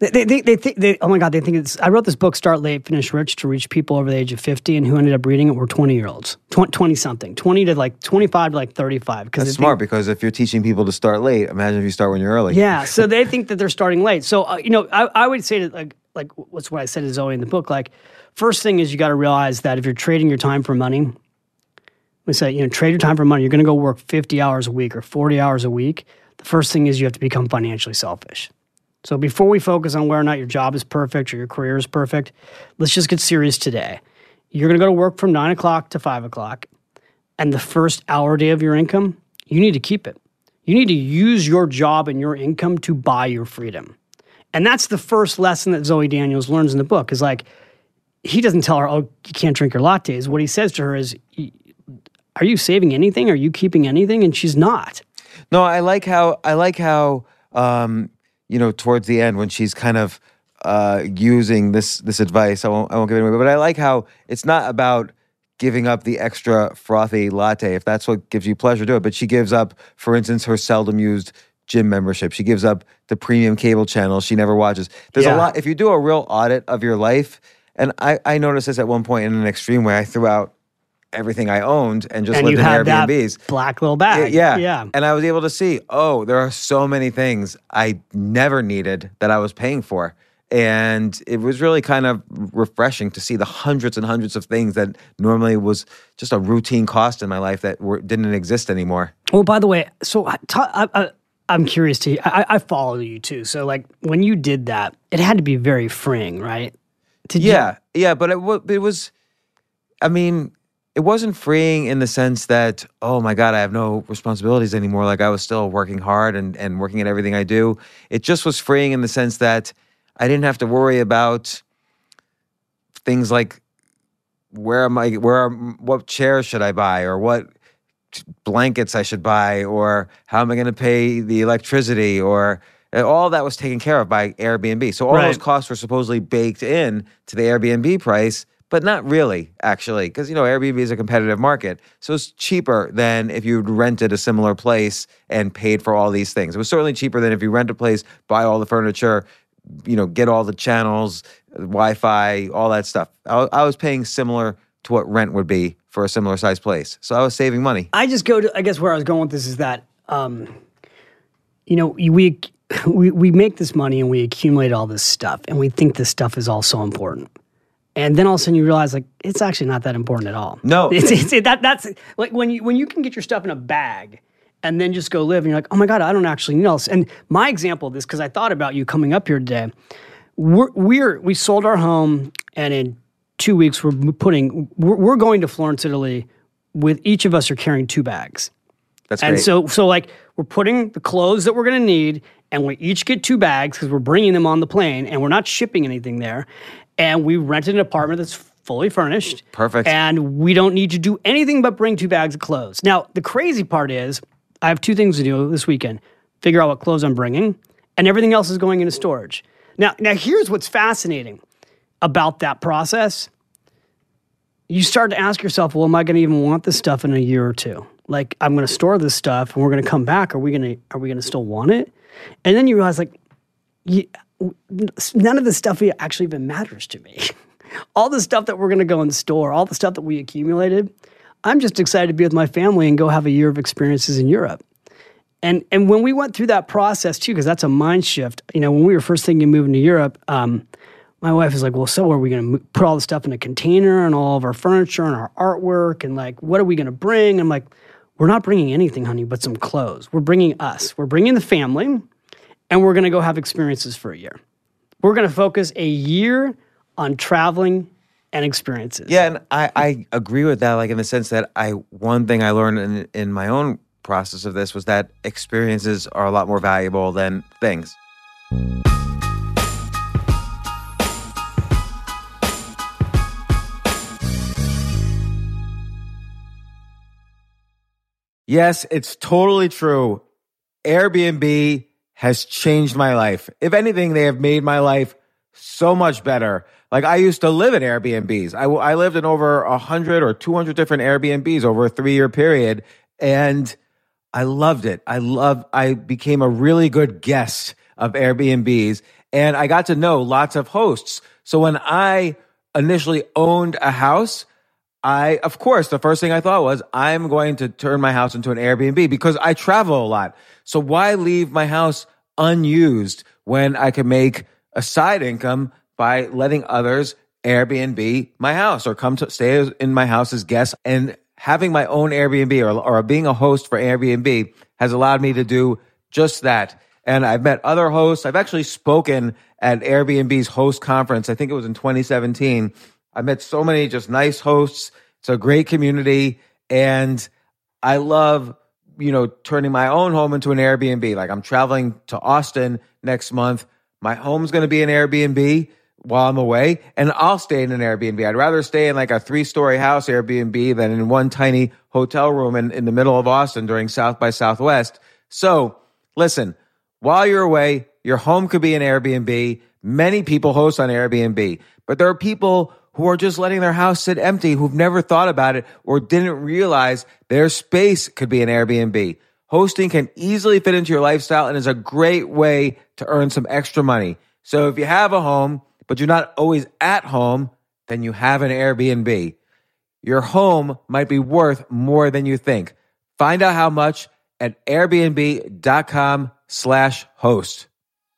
They think, oh my God, they think it's, I wrote this book, Start Late, Finish Rich, to reach people over the age of 50, and who ended up reading it were 20-year-olds, 20-something, 20 to like 25 to like 35. That's smart, because if you're teaching people to start late, imagine if you start when you're early. Yeah, so they think that they're starting late. So, I would say that like what's what I said to Zoe in the book, like, first thing is you got to realize that if you're trading your time for money, we say, trade your time for money, you're going to go work 50 hours a week or 40 hours a week. The first thing is you have to become financially selfish. So before we focus on whether or not your job is perfect or your career is perfect, let's just get serious today. You're going to go to work from 9 o'clock to 5 o'clock, and the first hour a day of your income, you need to keep it. You need to use your job and your income to buy your freedom. And that's the first lesson that Zoe Daniels learns in the book, is like, he doesn't tell her, oh, you can't drink your lattes. What he says to her is, are you saving anything? Are you keeping anything? And she's not. No, I like how towards the end when she's kind of using this advice, I won't give it away, but I like how it's not about giving up the extra frothy latte. If that's what gives you pleasure, do it. But she gives up, for instance, her seldom used gym membership. She gives up the premium cable channel she never watches. There's a lot. If you do a real audit of your life, and I noticed this at one point in an extreme way, I threw out everything I owned and just lived in Airbnbs. That black little bag. Yeah. And I was able to see, there are so many things I never needed that I was paying for. And it was really kind of refreshing to see the hundreds and hundreds of things that normally was just a routine cost in my life that didn't exist anymore. Well, by the way, so I'm curious I follow you too. So like when you did that, it had to be very freeing, right? Yeah, but it was, it wasn't freeing in the sense that, oh my God, I have no responsibilities anymore. Like I was still working hard and working at everything I do. It just was freeing in the sense that I didn't have to worry about things like what chairs should I buy, or what blankets I should buy, or how am I going to pay the electricity, or all that was taken care of by Airbnb. So all those costs were supposedly baked in to the Airbnb price, but not really, actually, because, Airbnb is a competitive market. So it's cheaper than if you rented a similar place and paid for all these things. It was certainly cheaper than if you rent a place, buy all the furniture, get all the channels, Wi-Fi, all that stuff. I was paying similar to what rent would be for a similar sized place. So I was saving money. I guess where I was going with this is that, we make this money and we accumulate all this stuff, and we think this stuff is all so important. And then all of a sudden you realize, like, it's actually not that important at all. No. That's like when you can get your stuff in a bag and then just go live, and you're like, oh my God, I don't actually need all this. And my example of this, because I thought about you coming up here today, we sold our home, and in 2 weeks we're going to Florence, Italy, with each of us are carrying 2 bags. That's great. And so like we're putting the clothes that we're going to need, and we each get 2 bags because we're bringing them on the plane, and we're not shipping anything there. And we rented an apartment that's fully furnished. Perfect. And we don't need to do anything but bring 2 bags of clothes. Now, the crazy part is I have 2 things to do this weekend. Figure out what clothes I'm bringing, and everything else is going into storage. Now here's what's fascinating about that process. You start to ask yourself, well, am I going to even want this stuff in a year or two? Like, I'm going to store this stuff, and we're going to come back. Are we going to still want it? And then you realize, like, none of this stuff actually even matters to me. All the stuff that we're going to go and store, all the stuff that we accumulated, I'm just excited to be with my family and go have a year of experiences in Europe. And when we went through that process too, because that's a mind shift. When we were first thinking of moving to Europe, my wife was like, well, so are we going to put all the stuff in a container and all of our furniture and our artwork, and like, what are we going to bring? I'm like, we're not bringing anything, honey, but some clothes. We're bringing us. We're bringing the family. And we're going to go have experiences for a year. We're going to focus a year on traveling and experiences. Yeah, and I agree with that, like in the sense that one thing I learned in my own process of this was that experiences are a lot more valuable than things. Yes, it's totally true. Airbnb has changed my life. If anything, they have made my life so much better. Like, I used to live in Airbnbs. I lived in over 100 or 200 different Airbnbs over a 3-year period, and I loved it. I became a really good guest of Airbnbs, And I got to know lots of hosts. So when I initially owned a house, of course, the first thing I thought was, I'm going to turn my house into an Airbnb because I travel a lot. So why leave my house unused when I can make a side income by letting others Airbnb my house or come to stay in my house as guests? And having my own Airbnb or being a host for Airbnb has allowed me to do just that. And I've met other hosts. I've actually spoken at Airbnb's host conference. I think it was in 2017. I met so many just nice hosts. It's a great community. And I love, turning my own home into an Airbnb. Like I'm traveling to Austin next month. My home's going to be an Airbnb while I'm away, and I'll stay in an Airbnb. I'd rather stay in like a 3-story house Airbnb than in one tiny hotel room in the middle of Austin during South by Southwest. So listen, while you're away, your home could be an Airbnb. Many people host on Airbnb, but there are people who are just letting their house sit empty, who've never thought about it or didn't realize their space could be an Airbnb. Hosting can easily fit into your lifestyle and is a great way to earn some extra money. So if you have a home, but you're not always at home, then you have an Airbnb. Your home might be worth more than you think. Find out how much at airbnb.com/host.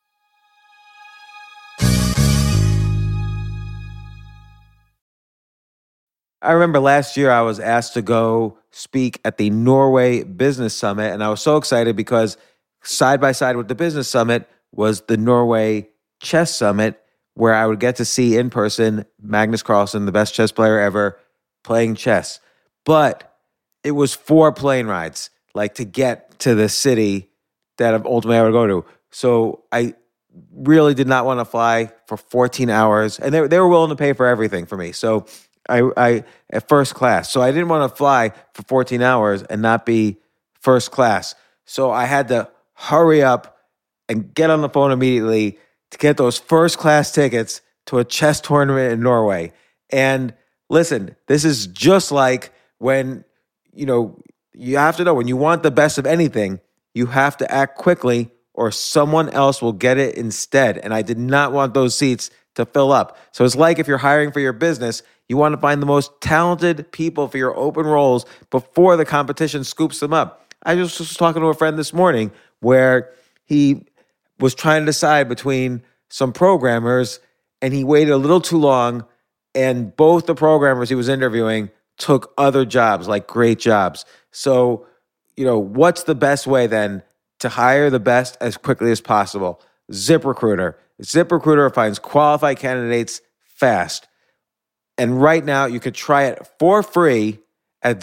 I remember last year I was asked to go speak at the Norway Business Summit, and I was so excited because side by side with the Business Summit was the Norway Chess Summit, where I would get to see in person Magnus Carlsen, the best chess player ever, playing chess. But it was 4 plane rides, like to get to the city that ultimately I would go to. So I really did not want to fly for 14 hours, and they were willing to pay for everything for me. So I at first class. So I didn't want to fly for 14 hours and not be first class. So I had to hurry up and get on the phone immediately to get those first class tickets to a chess tournament in Norway. And listen, this is just like when, you have to know when you want the best of anything, you have to act quickly or someone else will get it instead. And I did not want those seats to fill up. So it's like if you're hiring for your business, you want to find the most talented people for your open roles before the competition scoops them up. I just was talking to a friend this morning where he was trying to decide between some programmers and he waited a little too long, and both the programmers he was interviewing took other jobs, like great jobs. So, what's the best way then to hire the best as quickly as possible? ZipRecruiter. ZipRecruiter finds qualified candidates fast. And right now, you could try it for free at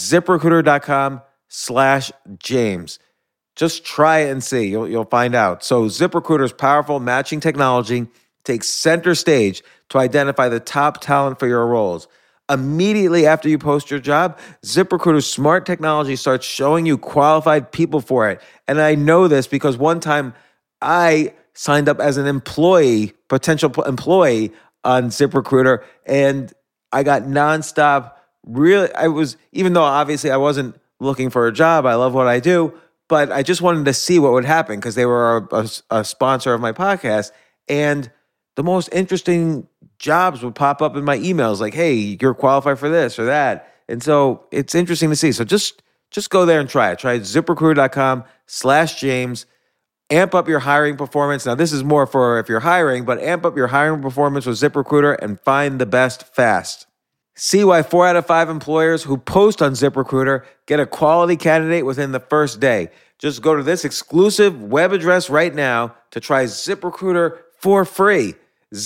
ZipRecruiter.com/James. Just try it and see. You'll find out. So ZipRecruiter's powerful matching technology takes center stage to identify the top talent for your roles. Immediately after you post your job, ZipRecruiter's smart technology starts showing you qualified people for it. And I know this because one time I signed up as an potential employee on ZipRecruiter, and I got nonstop. Even though obviously I wasn't looking for a job, I love what I do, but I just wanted to see what would happen because they were a sponsor of my podcast, and the most interesting jobs would pop up in my emails like, hey, you're qualified for this or that. And so it's interesting to see. So just go there and try it. Try ZipRecruiter.com/James. Amp up your hiring performance. Now, this is more for if you're hiring, but amp up your hiring performance with ZipRecruiter and find the best fast. See why 4 out of 5 employers who post on ZipRecruiter get a quality candidate within the first day. Just go to this exclusive web address right now to try ZipRecruiter for free.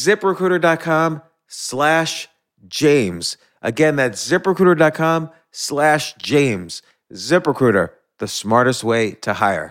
ZipRecruiter.com/James. Again, that's ZipRecruiter.com/James. ZipRecruiter, the smartest way to hire.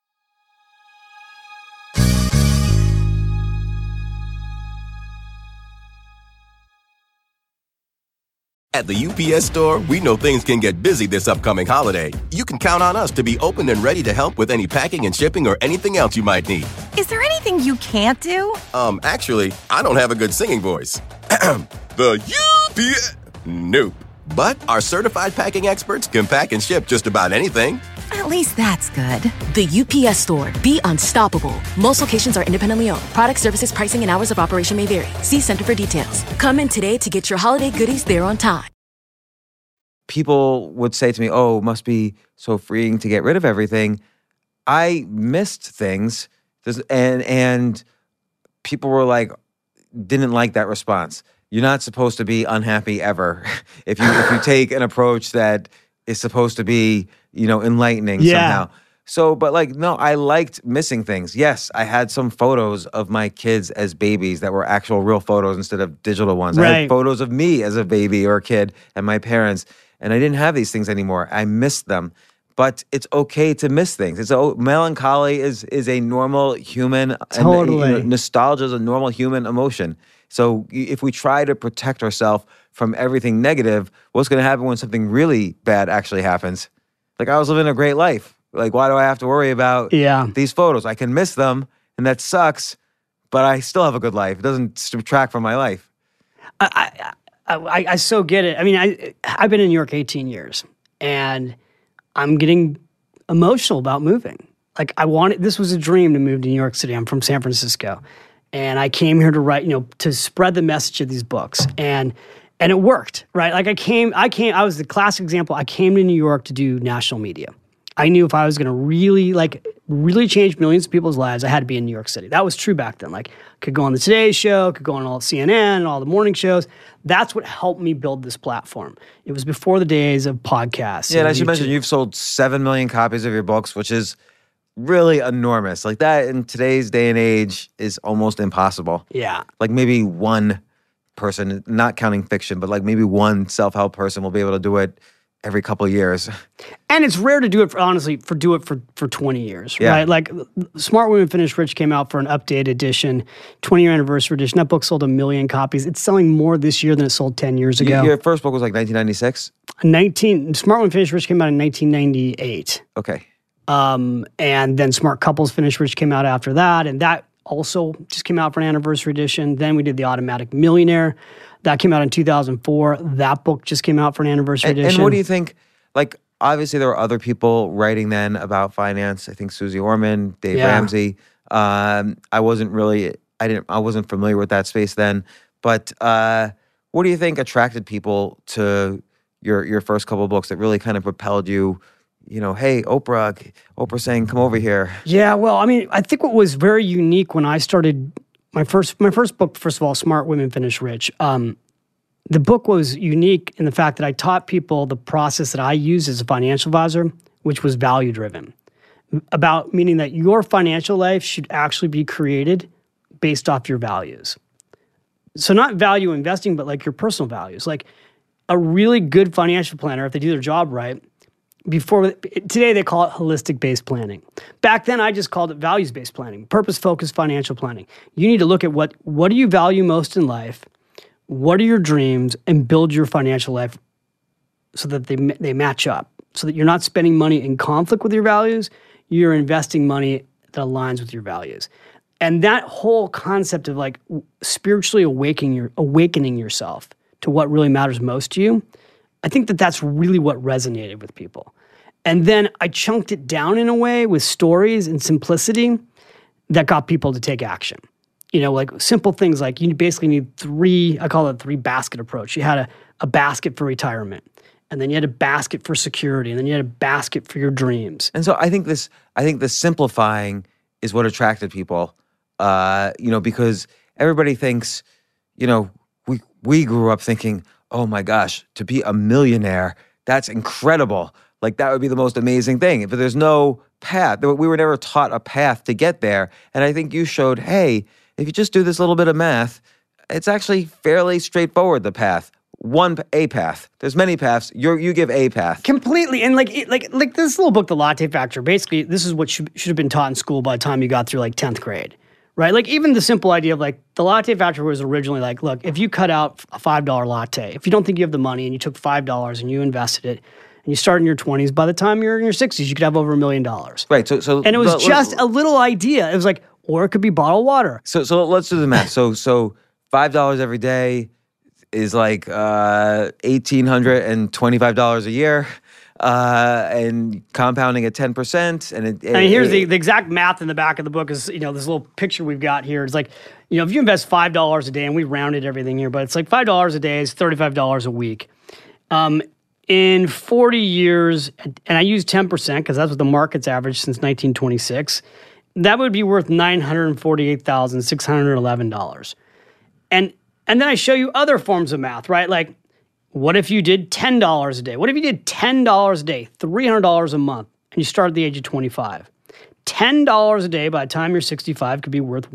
At the UPS Store, we know things can get busy this upcoming holiday. You can count on us to be open and ready to help with any packing and shipping or anything else you might need. Is there anything you can't do? Actually, I don't have a good singing voice. The UPS... Nope. But our certified packing experts can pack and ship just about anything. At least that's good. The UPS Store. Be unstoppable. Most locations are independently owned. Product, services, pricing, and hours of operation may vary. See Center for details. Come in today to get your holiday goodies there on time. People would say to me, oh, it must be so freeing to get rid of everything. I missed things, and people were like, didn't like that response. You're not supposed to be unhappy ever if you take an approach that is supposed to be, enlightening somehow. So, but no, I liked missing things. Yes, I had some photos of my kids as babies that were actual real photos instead of digital ones. Right. I had photos of me as a baby or a kid and my parents, and I didn't have these things anymore. I missed them. But it's okay to miss things. Melancholy is a normal human. Totally. And, nostalgia is a normal human emotion. So if we try to protect ourselves from everything negative, what's going to happen when something really bad actually happens? I was living a great life. Why do I have to worry about these photos? I can miss them, and that sucks, but I still have a good life. It doesn't subtract from my life. I so get it. I mean, I've been in New York 18 years, and I'm getting emotional about moving. This was a dream to move to New York City. I'm from San Francisco. And I came here to write, to spread the message of these books. And it worked, right? I was the classic example. I came to New York to do national media. I knew if I was going to really change millions of people's lives, I had to be in New York City. That was true back then. Could go on the Today Show, could go on all CNN and all the morning shows. That's what helped me build this platform. It was before the days of podcasts. Yeah, and I should mention you've sold 7 million copies of your books, which is really enormous. That in today's day and age is almost impossible. Yeah. Maybe one person, not counting fiction, but maybe one self-help person will be able to do it every couple of years. And it's rare to do it for 20 years, right? Smart Women Finish Rich came out for an updated edition, 20-year anniversary edition. That book sold 1 million copies. It's selling more this year than it sold 10 years ago. Your first book was 1996? Smart Women Finish Rich came out in 1998. Okay. And then Smart Couples Finish Rich came out after that, and that also just came out for an anniversary edition. Then we did The Automatic Millionaire. That came out in 2004. That book just came out for an anniversary edition. And what do you think, obviously there were other people writing then about finance. I think Susie Orman, Dave Ramsey. I wasn't familiar with that space then. But what do you think attracted people to your first couple of books that really kind of propelled you? Hey, Oprah saying, come over here. Yeah, well, I think what was very unique when I started my first book, first of all, Smart Women Finish Rich, the book was unique in the fact that I taught people the process that I used as a financial advisor, which was value-driven. Meaning that your financial life should actually be created based off your values. So not value investing, but your personal values. A really good financial planner, if they do their job right, today they call it holistic-based planning. Back then, I just called it values-based planning, purpose-focused financial planning. You need to look at what do you value most in life, what are your dreams, and build your financial life so that they match up, so that you're not spending money in conflict with your values, you're investing money that aligns with your values. And that whole concept of spiritually awakening yourself to what really matters most to you, I think that's really what resonated with people. And then I chunked it down in a way with stories and simplicity that got people to take action. Simple things you basically need I call it 3 basket approach. You had a basket for retirement, and then you had a basket for security, and then you had a basket for your dreams. And so I think the simplifying is what attracted people, because everybody thinks, we grew up thinking, oh my gosh, to be a millionaire, that's incredible. That would be the most amazing thing. But there's no path. We were never taught a path to get there. And I think you showed, hey, if you just do this little bit of math, it's actually fairly straightforward, the path. A path. There's many paths. You give a path. Completely. And this little book, The Latte Factor, basically this is what should have been taught in school by the time you got through 10th grade. Right? Even the simple idea of the Latte Factor was originally look, if you cut out a $5 latte, if you don't think you have the money and you took $5 and you invested it, and you start in your 20s, by the time you're in your 60s, you could have over $1 million. Right. So and it was just a little idea. It was or it could be bottled water. So let's do the math. So $5 every day is $1,825 a year. and compounding at 10%. And here's the exact math in the back of the book is, this little picture we've got here. It's like, if you invest $5 a day, and we rounded everything here, but it's like $5 a day is $35 a week. In 40 years, and I use 10% because that's what the market's averaged since 1926, that would be worth $948,611. And then I show you other forms of math, right? Like, what if you did $10 a day? What if you did $10 a day, $300 a month, and you start at the age of 25? $10 a day by the time you're 65 could be worth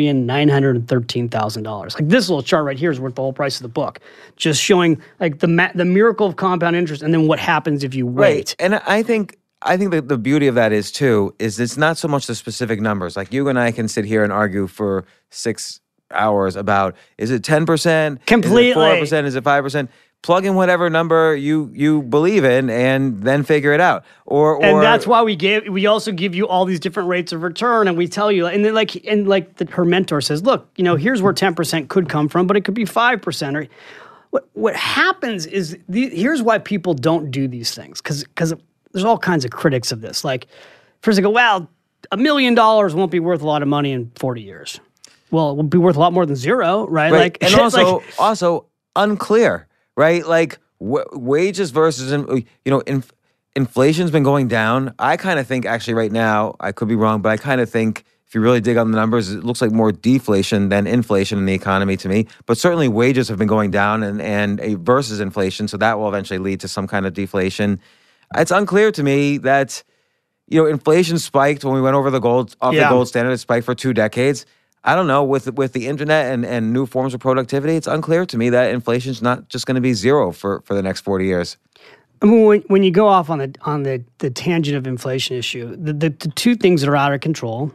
$1,913,000. Like this little chart right here is worth the whole price of the book, just showing like the miracle of compound interest, and then what happens if you wait. Right, and I think that the beauty of that is it's not so much the specific numbers. Like you and I can sit here and argue for 6 hours about, is it 10%? Completely. Is it 4%? Is it 5%? Plug in whatever number you believe in and then figure it out. And that's why we also give you all these different rates of return, and we tell you, and then her mentor says, look, here's where 10% could come from, but it could be 5%. Or what happens is here's why people don't do these things, because there's all kinds of critics of this. Like, first they go, well, $1 million won't be worth a lot of money in 40 years. Well, it will be worth a lot more than zero, right? Like, and also unclear. Right, like wages versus inflation's been going down. I kind of think actually right now, I could be wrong, but I kind of think if you really dig on the numbers, it looks like more deflation than inflation in the economy to me. But certainly wages have been going down and versus inflation, so that will eventually lead to some kind of deflation. It's unclear to me that inflation spiked when we went over the gold standard. It spiked for 2 decades. I don't know, with the internet and new forms of productivity, it's unclear to me that inflation's not just going to be zero for the next 40 years. I mean, when you go off on the tangent of inflation issue, the two things that are out of control: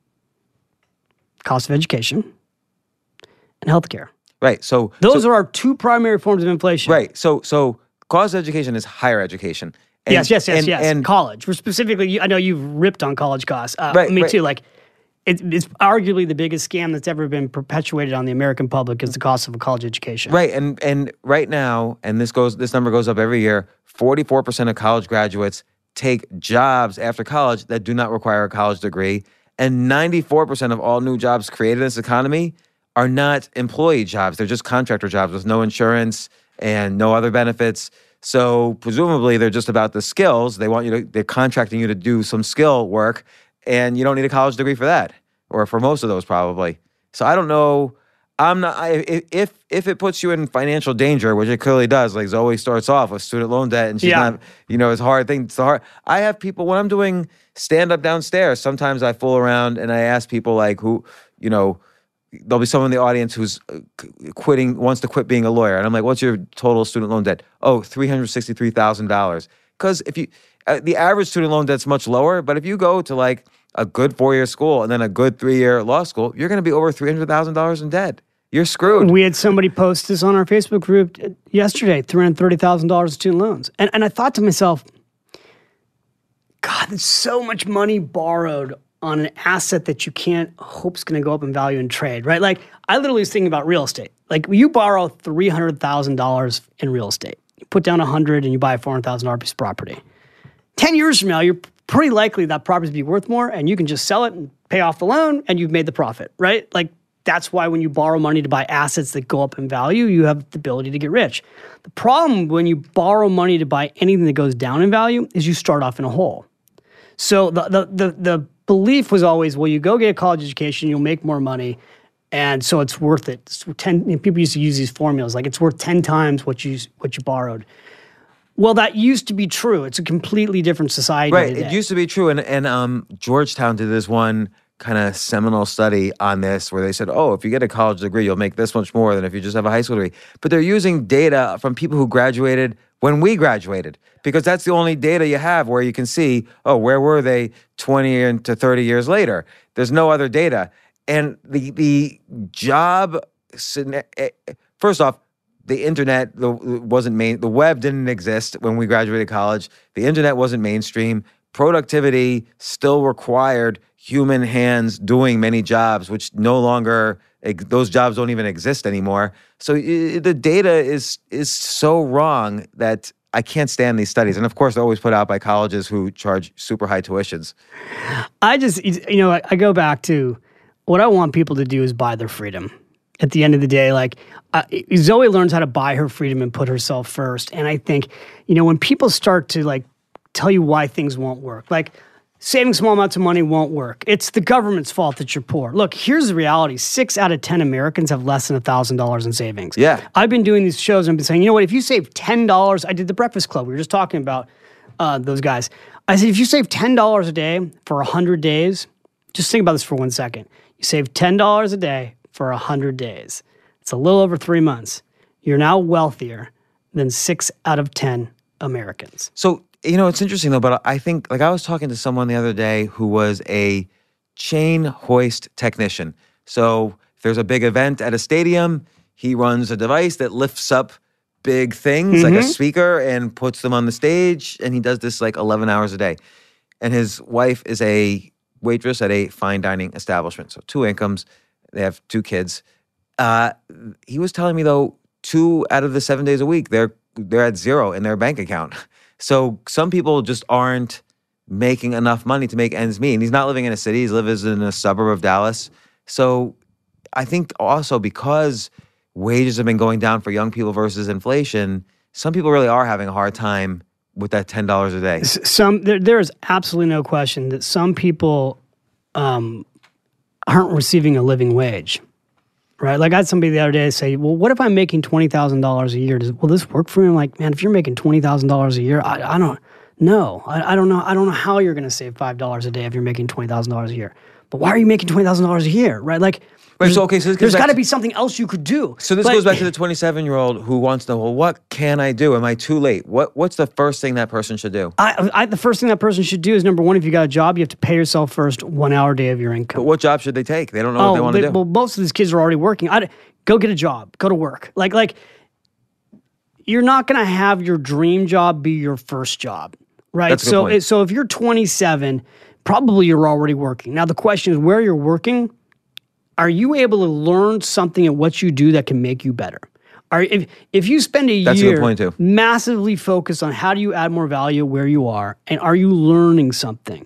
cost of education and healthcare. Right. So those are our two primary forms of inflation. Right. So cost of education is higher education. And, yes. And college. We're specifically, I know you've ripped on college costs. Me too. Like. It's arguably the biggest scam that's ever been perpetuated on the American public is the cost of a college education. Right, and right now, and this number goes up every year, 44% of college graduates take jobs after college that do not require a college degree, and 94% of all new jobs created in this economy are not employee jobs. They're just contractor jobs with no insurance and no other benefits. So presumably they're just about the skills. They're contracting you to do some skill work, and you don't need a college degree for that, or for most of those probably. So I don't know. If it puts you in financial danger, which it clearly does, like Zoe starts off with student loan debt, and she's not, it's a hard thing. It's hard. I have people, when I'm doing stand-up downstairs, sometimes I fool around and I ask people like who, there'll be someone in the audience who's wants to quit being a lawyer. And I'm like, what's your total student loan debt? Oh, $363,000. Because if you... the average student loan debt's much lower, but if you go to like a good 4-year school and then a good 3-year law school, you're going to be over $300,000 in debt. You're screwed. We had somebody post this on our Facebook group yesterday, $330,000 in student loans. And I thought to myself, God, there's so much money borrowed on an asset that you can't hope's going to go up in value and trade, right? Like, I literally was thinking about real estate. Like, you borrow $300,000 in real estate. You put down $100 and you buy a $400,000 piece of property. 10 years from now, you're pretty likely that property to be worth more, and you can just sell it and pay off the loan, and you've made the profit, right? Like, that's why when you borrow money to buy assets that go up in value, you have the ability to get rich. The problem when you borrow money to buy anything that goes down in value is you start off in a hole. So the belief was always, well, you go get a college education, you'll make more money, and so it's worth it. People used to use these formulas, like it's worth 10 times what you borrowed. Well, that used to be true. It's a completely different society right. today. It used to be true. And Georgetown did this one kind of seminal study on this where they said, oh, if you get a college degree, you'll make this much more than if you just have a high school degree. But they're using data from people who graduated when we graduated, because that's the only data you have where you can see, oh, where were they 20 to 30 years later? There's no other data. And the job, first off, the internet wasn't the web didn't exist when we graduated college. The internet wasn't mainstream. Productivity still required human hands doing many jobs, which no longer, those jobs don't even exist anymore. So the data is so wrong that I can't stand these studies. And of course, they're always put out by colleges who charge super high tuitions. I go back to what I want people to do is buy their freedom. At the end of the day, Zoe learns how to buy her freedom and put herself first. And I think, when people start to tell you why things won't work, saving small amounts of money won't work. It's the government's fault that you're poor. Look, here's the reality. 6 out of 10 Americans have less than $1,000 in savings. Yeah. I've been doing these shows and I've been saying, if you save $10, I did the Breakfast Club. We were just talking about those guys. I said, if you save $10 a day for 100 days, just think about this for 1 second. You save $10 a day for 100 days. It's a little over 3 months. You're now wealthier than 6 out of 10 Americans. So, it's interesting though, but I think, I was talking to someone the other day who was a chain hoist technician. So if there's a big event at a stadium, he runs a device that lifts up big things like a speaker and puts them on the stage. And he does this 11 hours a day. And his wife is a waitress at a fine dining establishment. So 2 incomes, they have 2 kids. He was telling me though, 2 out of the 7 days a week, they're at zero in their bank account. So some people just aren't making enough money to make ends meet. And he's not living in a city. He lives in a suburb of Dallas. So I think also because wages have been going down for young people versus inflation, some people really are having a hard time with that $10 a day. There is absolutely no question that some people aren't receiving a living wage. Right? I had somebody the other day say, well, what if I'm making $20,000 a year? Will this work for me? I'm like, man, if you're making $20,000 a year, I don't know. I don't know. I don't know how you're going to save $5 a day if you're making $20,000 a year. But why are you making $20,000 a year? Right? There's got to be something else you could do. So this goes back to the 27-year-old who wants to know, well, what can I do? Am I too late? What's the first thing that person should do? The first thing that person should do is, number one, if you got a job, you have to pay yourself first 1 hour a day of your income. But what job should they take? They don't know what they want to do. Well, most of these kids are already working. Go get a job. Go to work. You're not going to have your dream job be your first job, right? That's a good point. So if you're 27, probably you're already working. Now the question is, where you're working, are you able to learn something at what you do that can make you better? If you spend a That's a year good point too. massively focused on how do you add more value where you are, and are you learning something,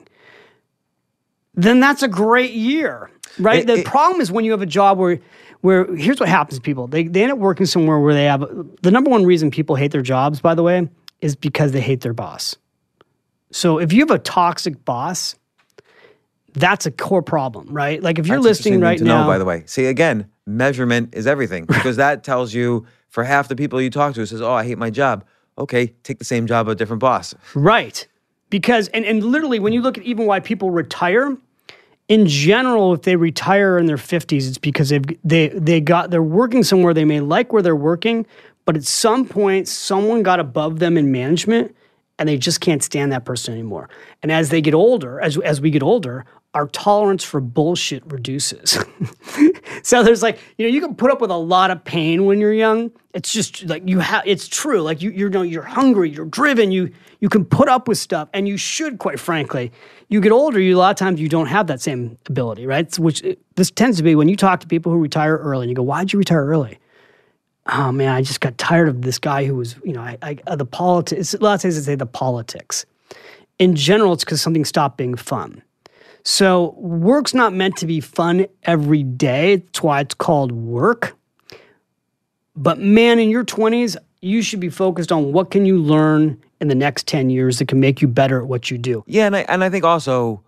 then that's a great year, right? The problem is when you have a job where here's what happens to people. They end up working somewhere where they have, the number one reason people hate their jobs, by the way, is because they hate their boss. So if you have a toxic boss, that's a core problem, right? If you're listening right now. Know, by the way. See, again, measurement is everything because that tells you for half the people you talk to who says, oh, I hate my job. Okay, take the same job, a different boss. Right. Because, and literally when you look at even why people retire, in general, if they retire in their 50s, it's because they're working somewhere they may like where they're working, but at some point, someone got above them in management and they just can't stand that person anymore. And as they get older, as we get older, our tolerance for bullshit reduces. So there's you can put up with a lot of pain when you're young. It's just it's true. You're hungry, you're driven, you can put up with stuff, and you should, quite frankly. You get older, a lot of times you don't have that same ability, right? This tends to be when you talk to people who retire early, and you go, why'd you retire early? Oh man, I just got tired of this guy who was, the politics. A lot of times they say the politics. In general, it's because something stopped being fun. So work's not meant to be fun every day. That's why it's called work. But man, in your 20s, you should be focused on what can you learn in the next 10 years that can make you better at what you do. Yeah, and I think also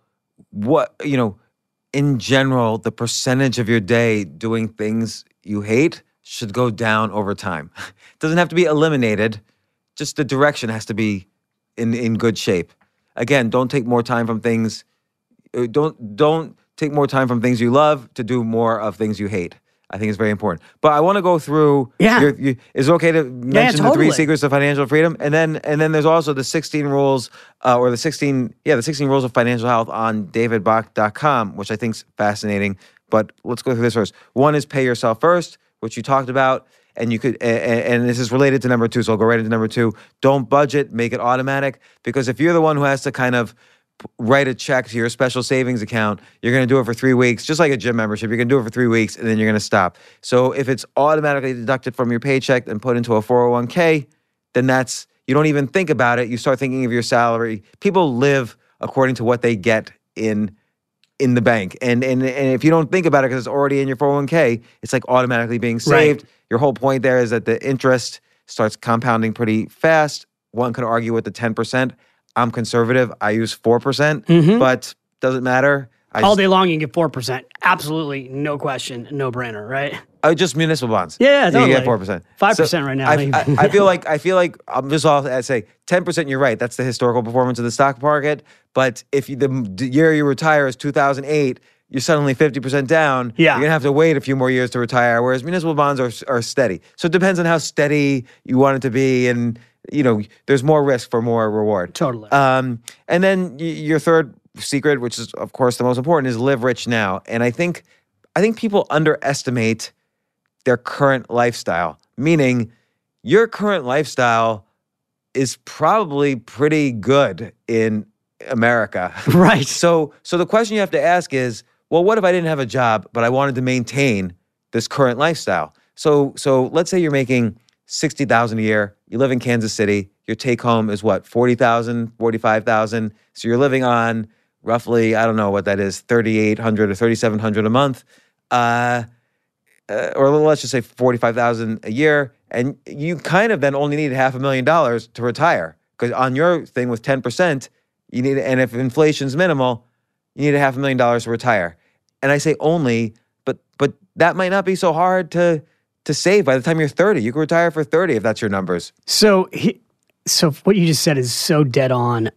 in general, the percentage of your day doing things you hate should go down over time. It doesn't have to be eliminated. Just the direction has to be in good shape. Again, don't take more time from things. Don't take more time from things you love to do more of things you hate. I think it's very important. But I want to go through. Yeah. Is it okay to mention the 3 secrets of financial freedom? And then there's also the 16 rules, the 16 rules of financial health on davidbach.com, which I think is fascinating. But let's go through this first. 1 is pay yourself first, which you talked about. And you could, and this is related to number 2, so I'll go right into number 2. Don't budget, make it automatic. Because if you're the one who has to kind of write a check to your special savings account, you're going to do it for 3 weeks, just like a gym membership. You're going to do it for 3 weeks, and then you're going to stop. So if it's automatically deducted from your paycheck and put into a 401k, then You don't even think about it. You start thinking of your salary. People live according to what they get in the bank. And if you don't think about it because it's already in your 401k, it's like automatically being saved. Right. Your whole point there is that the interest starts compounding pretty fast. One could argue with the 10%. I'm conservative. I use 4%, but doesn't matter. All day long, you can get 4%. Absolutely, no question, no brainer, right? Just municipal bonds. Yeah, totally. You get 4%. 5% right now. I feel like I'm just off. I say 10%. You're right. That's the historical performance of the stock market. But if the year you retire is 2008, you're suddenly 50% down. Yeah. You're gonna have to wait a few more years to retire. Whereas municipal bonds are steady. So it depends on how steady you want it to be, and there's more risk for more reward. Totally. And then your third secret, which is of course the most important, is live rich now. And I think people underestimate their current lifestyle. Meaning, your current lifestyle is probably pretty good in America. Right. So the question you have to ask is, well, what if I didn't have a job, but I wanted to maintain this current lifestyle? So let's say you're making $60,000 a year. You live in Kansas City. Your take home is what, $40,000, $45,000. So you're living on roughly, I don't know what that is, $3,800 or $3,700 a month, or let's just say $45,000 a year. And you kind of then only need $500,000 to retire, because on your thing with 10%, you need, and if inflation's minimal, you need $500,000 to retire. And I say only, but that might not be so hard to save by the time you're 30. You can retire for 30 if that's your numbers. So what you just said is so dead on.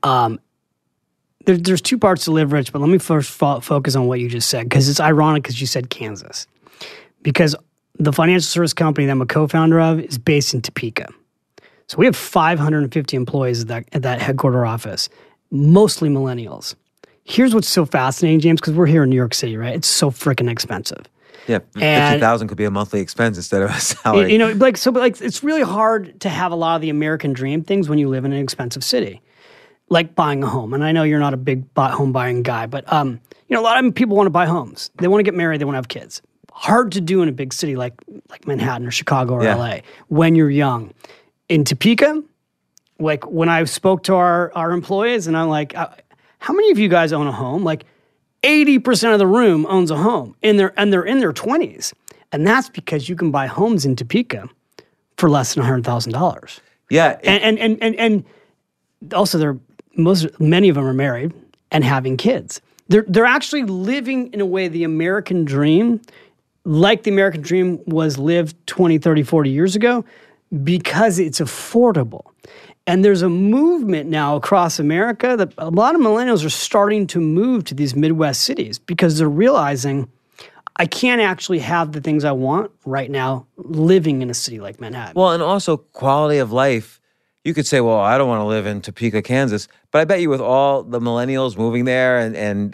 There's two parts to live rich, but let me first focus on what you just said, because it's ironic because you said Kansas. Because the financial service company that I'm a co-founder of is based in Topeka. So we have 550 employees at that headquarter office, mostly millennials. Here's what's so fascinating, James, because we're here in New York City, right? It's so freaking expensive. Yeah, $50,000 could be a monthly expense instead of a salary. It's really hard to have a lot of the American dream things when you live in an expensive city, like buying a home. And I know you're not a big home buying guy, but a lot of people want to buy homes. They want to get married. They want to have kids. Hard to do in a big city like Manhattan or Chicago or LA when you're young. In Topeka, like when I spoke to our employees, and I'm like, how many of you guys own a home? Like 80% of the room owns a home, and they're in their 20s. And that's because you can buy homes in Topeka for less than $100,000. Yeah. And also many of them are married and having kids. They're actually living in a way the American dream, like the American dream was lived 20, 30, 40 years ago, because it's affordable. And there's a movement now across America that a lot of millennials are starting to move to these Midwest cities because they're realizing I can't actually have the things I want right now living in a city like Manhattan. Well, and also quality of life. You could say, well, I don't want to live in Topeka, Kansas, but I bet you with all the millennials moving there and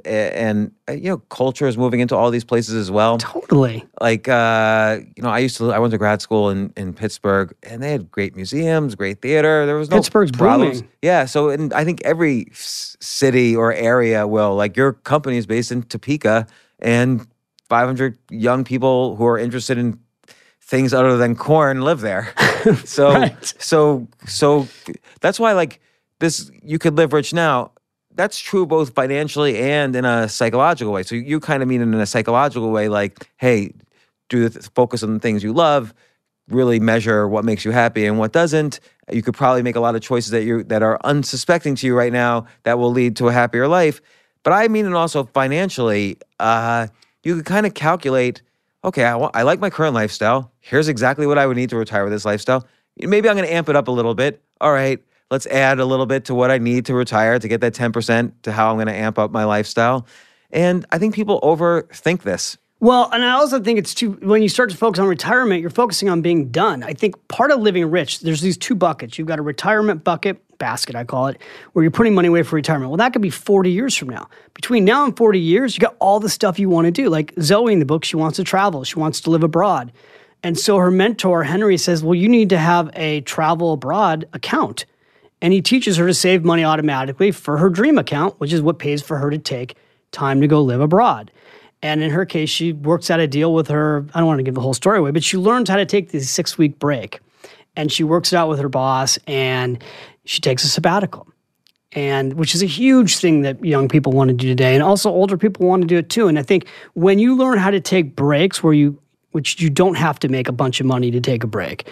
culture is moving into all these places as well. Totally. Like, I went to grad school in Pittsburgh, and they had great museums, great theater. There was no Pittsburgh's problems. booming. Yeah, so and I think every city or area will, like your company is based in Topeka, and 500 young people who are interested in things other than corn live there. So, Right. so that's why, like, this, you could live rich now. That's true both financially and in a psychological way. So you kind of mean in a psychological way, like, hey, focus on the things you love, really measure what makes you happy and what doesn't. You could probably make a lot of choices that are unsuspecting to you right now that will lead to a happier life. But I mean, and also financially, you could kind of calculate, okay, I like my current lifestyle. Here's exactly what I would need to retire with this lifestyle. Maybe I'm going to amp it up a little bit. All right, let's add a little bit to what I need to retire to get that 10% to how I'm going to amp up my lifestyle. And I think people overthink this. Well, and I also think it's too, when you start to focus on retirement, you're focusing on being done. I think part of living rich, there's these two buckets. You've got a retirement basket, I call it, where you're putting money away for retirement. Well, that could be 40 years from now. Between now and 40 years, you got all the stuff you want to do. Like Zoe in the book, she wants to travel. She wants to live abroad. And so her mentor, Henry, says, well, you need to have a travel abroad account. And he teaches her to save money automatically for her dream account, which is what pays for her to take time to go live abroad. And in her case, she works out a deal with her, I don't want to give the whole story away, but she learns how to take this 6-week break. and she works it out with her boss, and she takes a sabbatical. And which is a huge thing that young people want to do today. And also older people want to do it too. And I think when you learn how to take breaks which you don't have to make a bunch of money to take a break.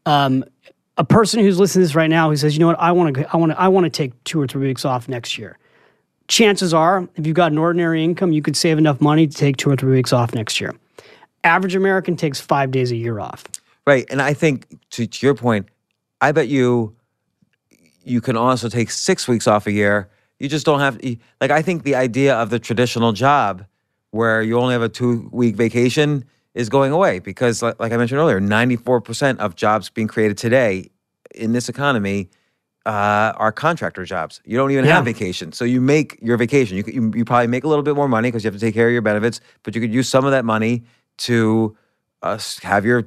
A person who's listening to this right now who says, you know what, I want to take 2 or 3 weeks off next year. Chances are, if you've got an ordinary income, you could save enough money to take 2 or 3 weeks off next year. Average American takes 5 days a year off. Right. And I think to your point, I bet you can also take 6 weeks off a year. You just don't have to, like, I think the idea of the traditional job where you only have a 2-week vacation is going away because, like I mentioned earlier, 94% of jobs being created today in this economy are contractor jobs. You don't even have vacation. So you make your vacation. You probably make a little bit more money because you have to take care of your benefits, but you could use some of that money to have your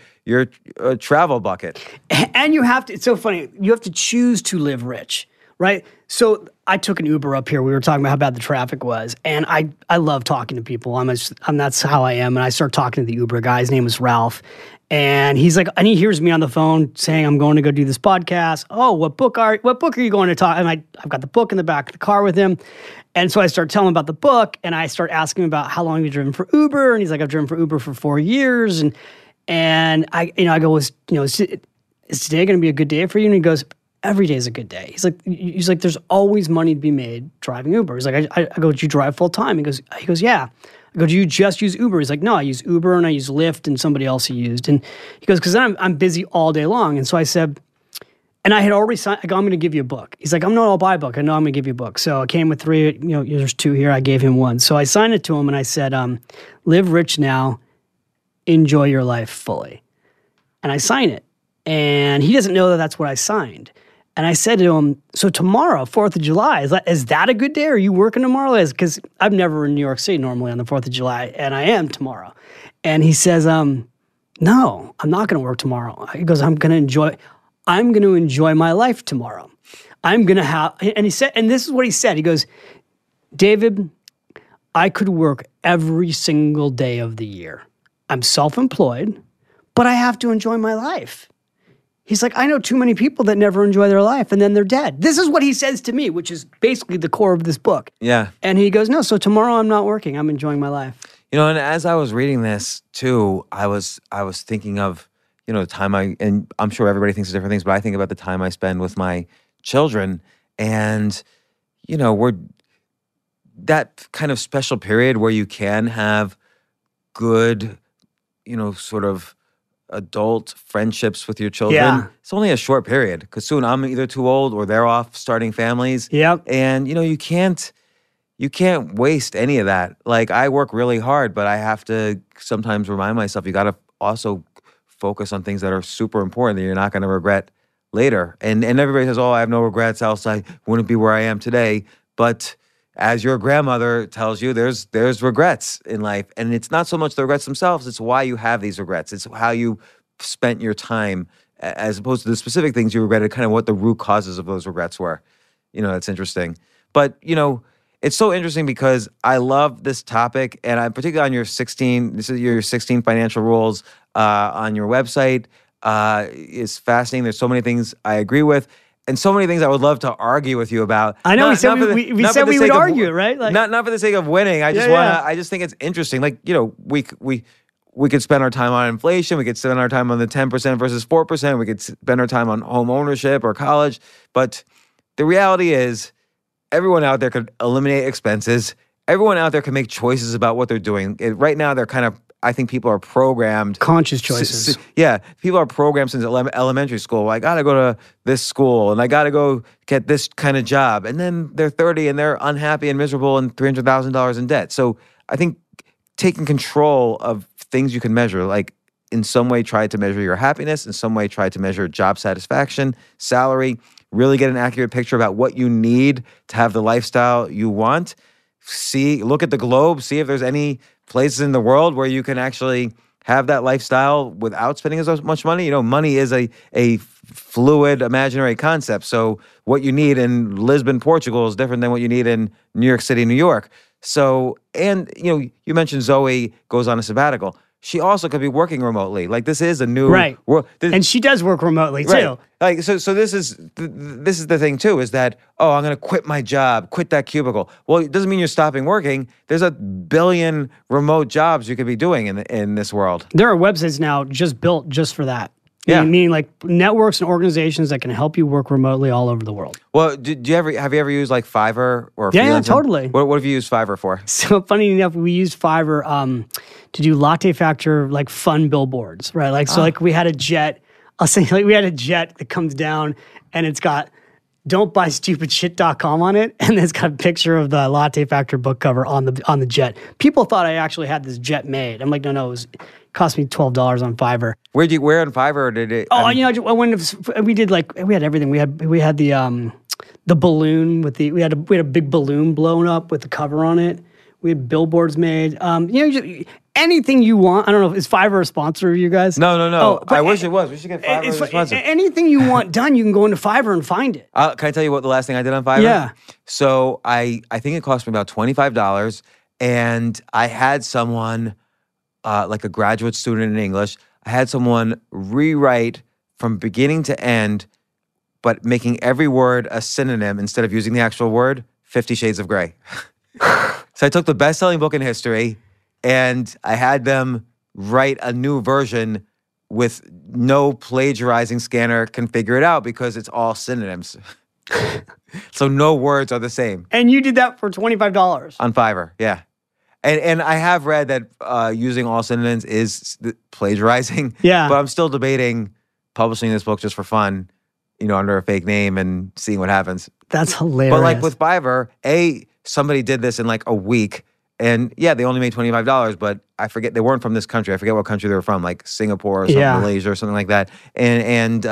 travel bucket. And you have to, it's so funny, you have to choose to live rich, right? So I took an Uber up here. We were talking about how bad the traffic was. And I love talking to people. That's how I am. And I start talking to the Uber guy. His name is Ralph. And he's like, and he hears me on the phone saying, I'm going to go do this podcast. Oh, what book are you going to talk? And I've got the book in the back of the car with him. And so I start telling him about the book, and I start asking him about how long have you driven for Uber? And he's like, I've driven for Uber for 4 years. And I go, is today going to be a good day for you? And he goes, every day is a good day. He's like, there's always money to be made driving Uber. He's like, I go, do you drive full time? He goes, yeah. I go, do you just use Uber? He's like, no, I use Uber and I use Lyft and somebody else he used. And he goes, because then I'm busy all day long. And so I said, and I had already signed, I go, I'm going to give you a book. He's like, I'll buy a book. I know I'm going to give you a book. So I came with 3, there's 2 here. I gave him 1. So I signed it to him and I said, live rich now, enjoy your life fully. And I sign it. And he doesn't know that that's what I signed. And I said to him, so tomorrow, 4th of July, is that a good day? Are you working tomorrow? Because I'm never in New York City normally on the 4th of July, and I am tomorrow. And he says, no, I'm not going to work tomorrow. He goes, I'm going to enjoy my life tomorrow. I'm going to have, and he said, and this is what he said. He goes, David, I could work every single day of the year. I'm self-employed, but I have to enjoy my life. He's like, I know too many people that never enjoy their life and then they're dead. This is what he says to me, which is basically the core of this book. Yeah. And he goes, no, so tomorrow I'm not working. I'm enjoying my life. And as I was reading this too, I was thinking of, the time and I'm sure everybody thinks of different things, but I think about the time I spend with my children and, we're that kind of special period where you can have good, sort of adult friendships with your children. Yeah. It's only a short period because soon I'm either too old or they're off starting families. Yep. And you can't waste any of that. Like I work really hard, but I have to sometimes remind myself you got to also focus on things that are super important that you're not going to regret later. And everybody says, "Oh, I have no regrets, else I wouldn't be where I am today." But as your grandmother tells you, there's regrets in life. And it's not so much the regrets themselves, it's why you have these regrets. It's how you spent your time as opposed to the specific things you regretted, kind of what the root causes of those regrets were. It's interesting. But, it's so interesting because I love this topic, and I'm particularly on your 16 financial rules on your website is fascinating. There's so many things I agree with. And so many things I would love to argue with you about. I know we said we would argue, right? Like, not for the sake of winning. I just I just think it's interesting. Like, we could spend our time on inflation. We could spend our time on the 10% versus 4%. We could spend our time on home ownership or college. But the reality is, everyone out there could eliminate expenses. Everyone out there can make choices about what they're doing. Right now, they're kind of, I think people are programmed. Conscious choices. People are programmed since elementary school. I got to go to this school and I got to go get this kind of job. And then they're 30 and they're unhappy and miserable and $300,000 in debt. So I think taking control of things you can measure, like in some way try to measure your happiness, in some way try to measure job satisfaction, salary, really get an accurate picture about what you need to have the lifestyle you want. Look at the globe, see if there's any places in the world where you can actually have that lifestyle without spending as much money. Money is a fluid, imaginary concept. So what you need in Lisbon, Portugal is different than what you need in New York City, New York. So, and you mentioned Zoe goes on a sabbatical. she also could be working remotely. Like this is a new Right. world. And she does work remotely too. Right. Like so this is the thing too, is that I'm going to quit my job, quit that cubicle. Well, it doesn't mean you're stopping working. There's a billion remote jobs you could be doing in this world. There are websites now just built just for that. Yeah. Meaning like networks and organizations that can help you work remotely all over the world. Well, have you ever used like Fiverr or Yeah, freelancing? totally. What have you used Fiverr for? So funny enough, we used Fiverr to do Latte Factor like fun billboards, right? Like so, like we had a jet. I'll say like we had a jet that comes down and it's got don'tbuystupidshit.com on it, and it's got a picture of the Latte Factor book cover on the jet. People thought I actually had this jet made. I'm like, no, it cost me $12 on Fiverr. Where on Fiverr did it? We did like we had everything. We had the balloon with we had a big balloon blown up with the cover on it. We had billboards made. Anything you want. I don't know. Is Fiverr a sponsor of you guys? No. Oh, but I wish it was. We should get Fiverr as a sponsor. Anything you want done, you can go into Fiverr and find it. Can I tell you what the last thing I did on Fiverr? Yeah. So I think it cost me about $25, and I had someone, like a graduate student in English, I had someone rewrite from beginning to end, but making every word a synonym instead of using the actual word, 50 Shades of Grey. So I took the best-selling book in history, and I had them write a new version with no plagiarizing scanner can figure it out because it's all synonyms. So no words are the same. And you did that for $25 on Fiverr, yeah. And I have read that using all synonyms is plagiarizing. Yeah. But I'm still debating publishing this book just for fun, under a fake name and seeing what happens. That's hilarious. But like with Fiverr, somebody did this in like a week. And yeah, they only made $25, but I forget, they weren't from this country. I forget what country they were from, like Singapore or something, Malaysia or something like that. And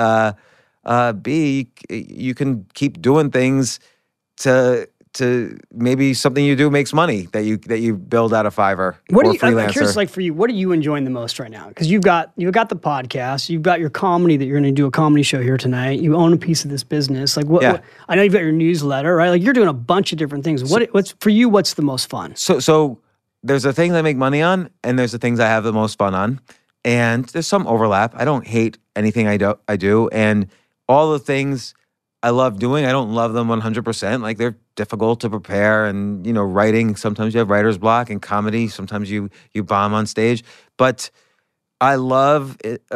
B, you can keep doing things to maybe something you do makes money that you build out of Fiverr. I'm curious, like for you, what are you enjoying the most right now? Because you've got the podcast, you've got your comedy that you're going to do a comedy show here tonight. You own a piece of this business. Like what I know you've got your newsletter, right? Like you're doing a bunch of different things. What's for you? What's the most fun? So there's the things I make money on, and there's the things I have the most fun on, and there's some overlap. I don't hate anything I do, and all the things I love doing, I don't love them 100%. Like they're difficult to prepare, and writing, sometimes you have writer's block, and comedy, sometimes you bomb on stage. But I love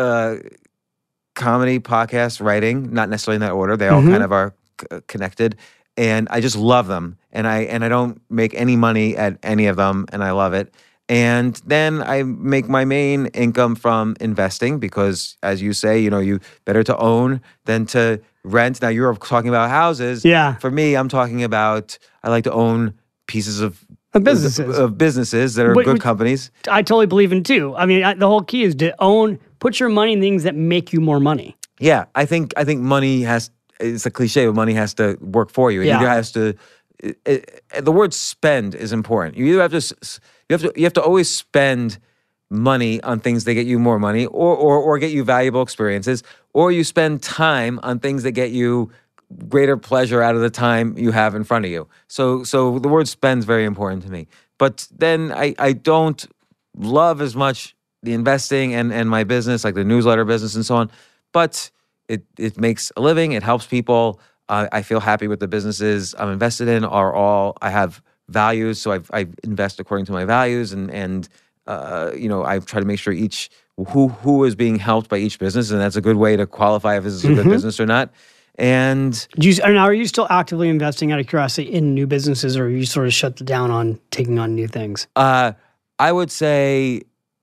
comedy, podcast, writing, not necessarily in that order. They all kind of are connected, and I just love them. And I don't make any money at any of them, and I love it. And then I make my main income from investing because, as you say, you better to own than to rent. Now, you're talking about houses. Yeah. For me, I'm talking about I like to own pieces of businesses that are good companies. I totally believe in too. I mean, the whole key is to put your money in things that make you more money. Yeah, I think money it's a cliche, but money has to work for you. It either has to. The word spend is important. You either have to always spend money on things that get you more money or get you valuable experiences, or you spend time on things that get you greater pleasure out of the time you have in front of you. So the word spend is very important to me. But then I don't love as much the investing and my business, like the newsletter business and so on. But it makes a living. It helps people. I feel happy with the businesses I'm invested in I have values, so I invest according to my values, and I try to make sure who is being helped by each business, and that's a good way to qualify if this is a good business or not. And now, are you still actively investing out of curiosity in new businesses, or are you sort of shut down on taking on new things? I would say,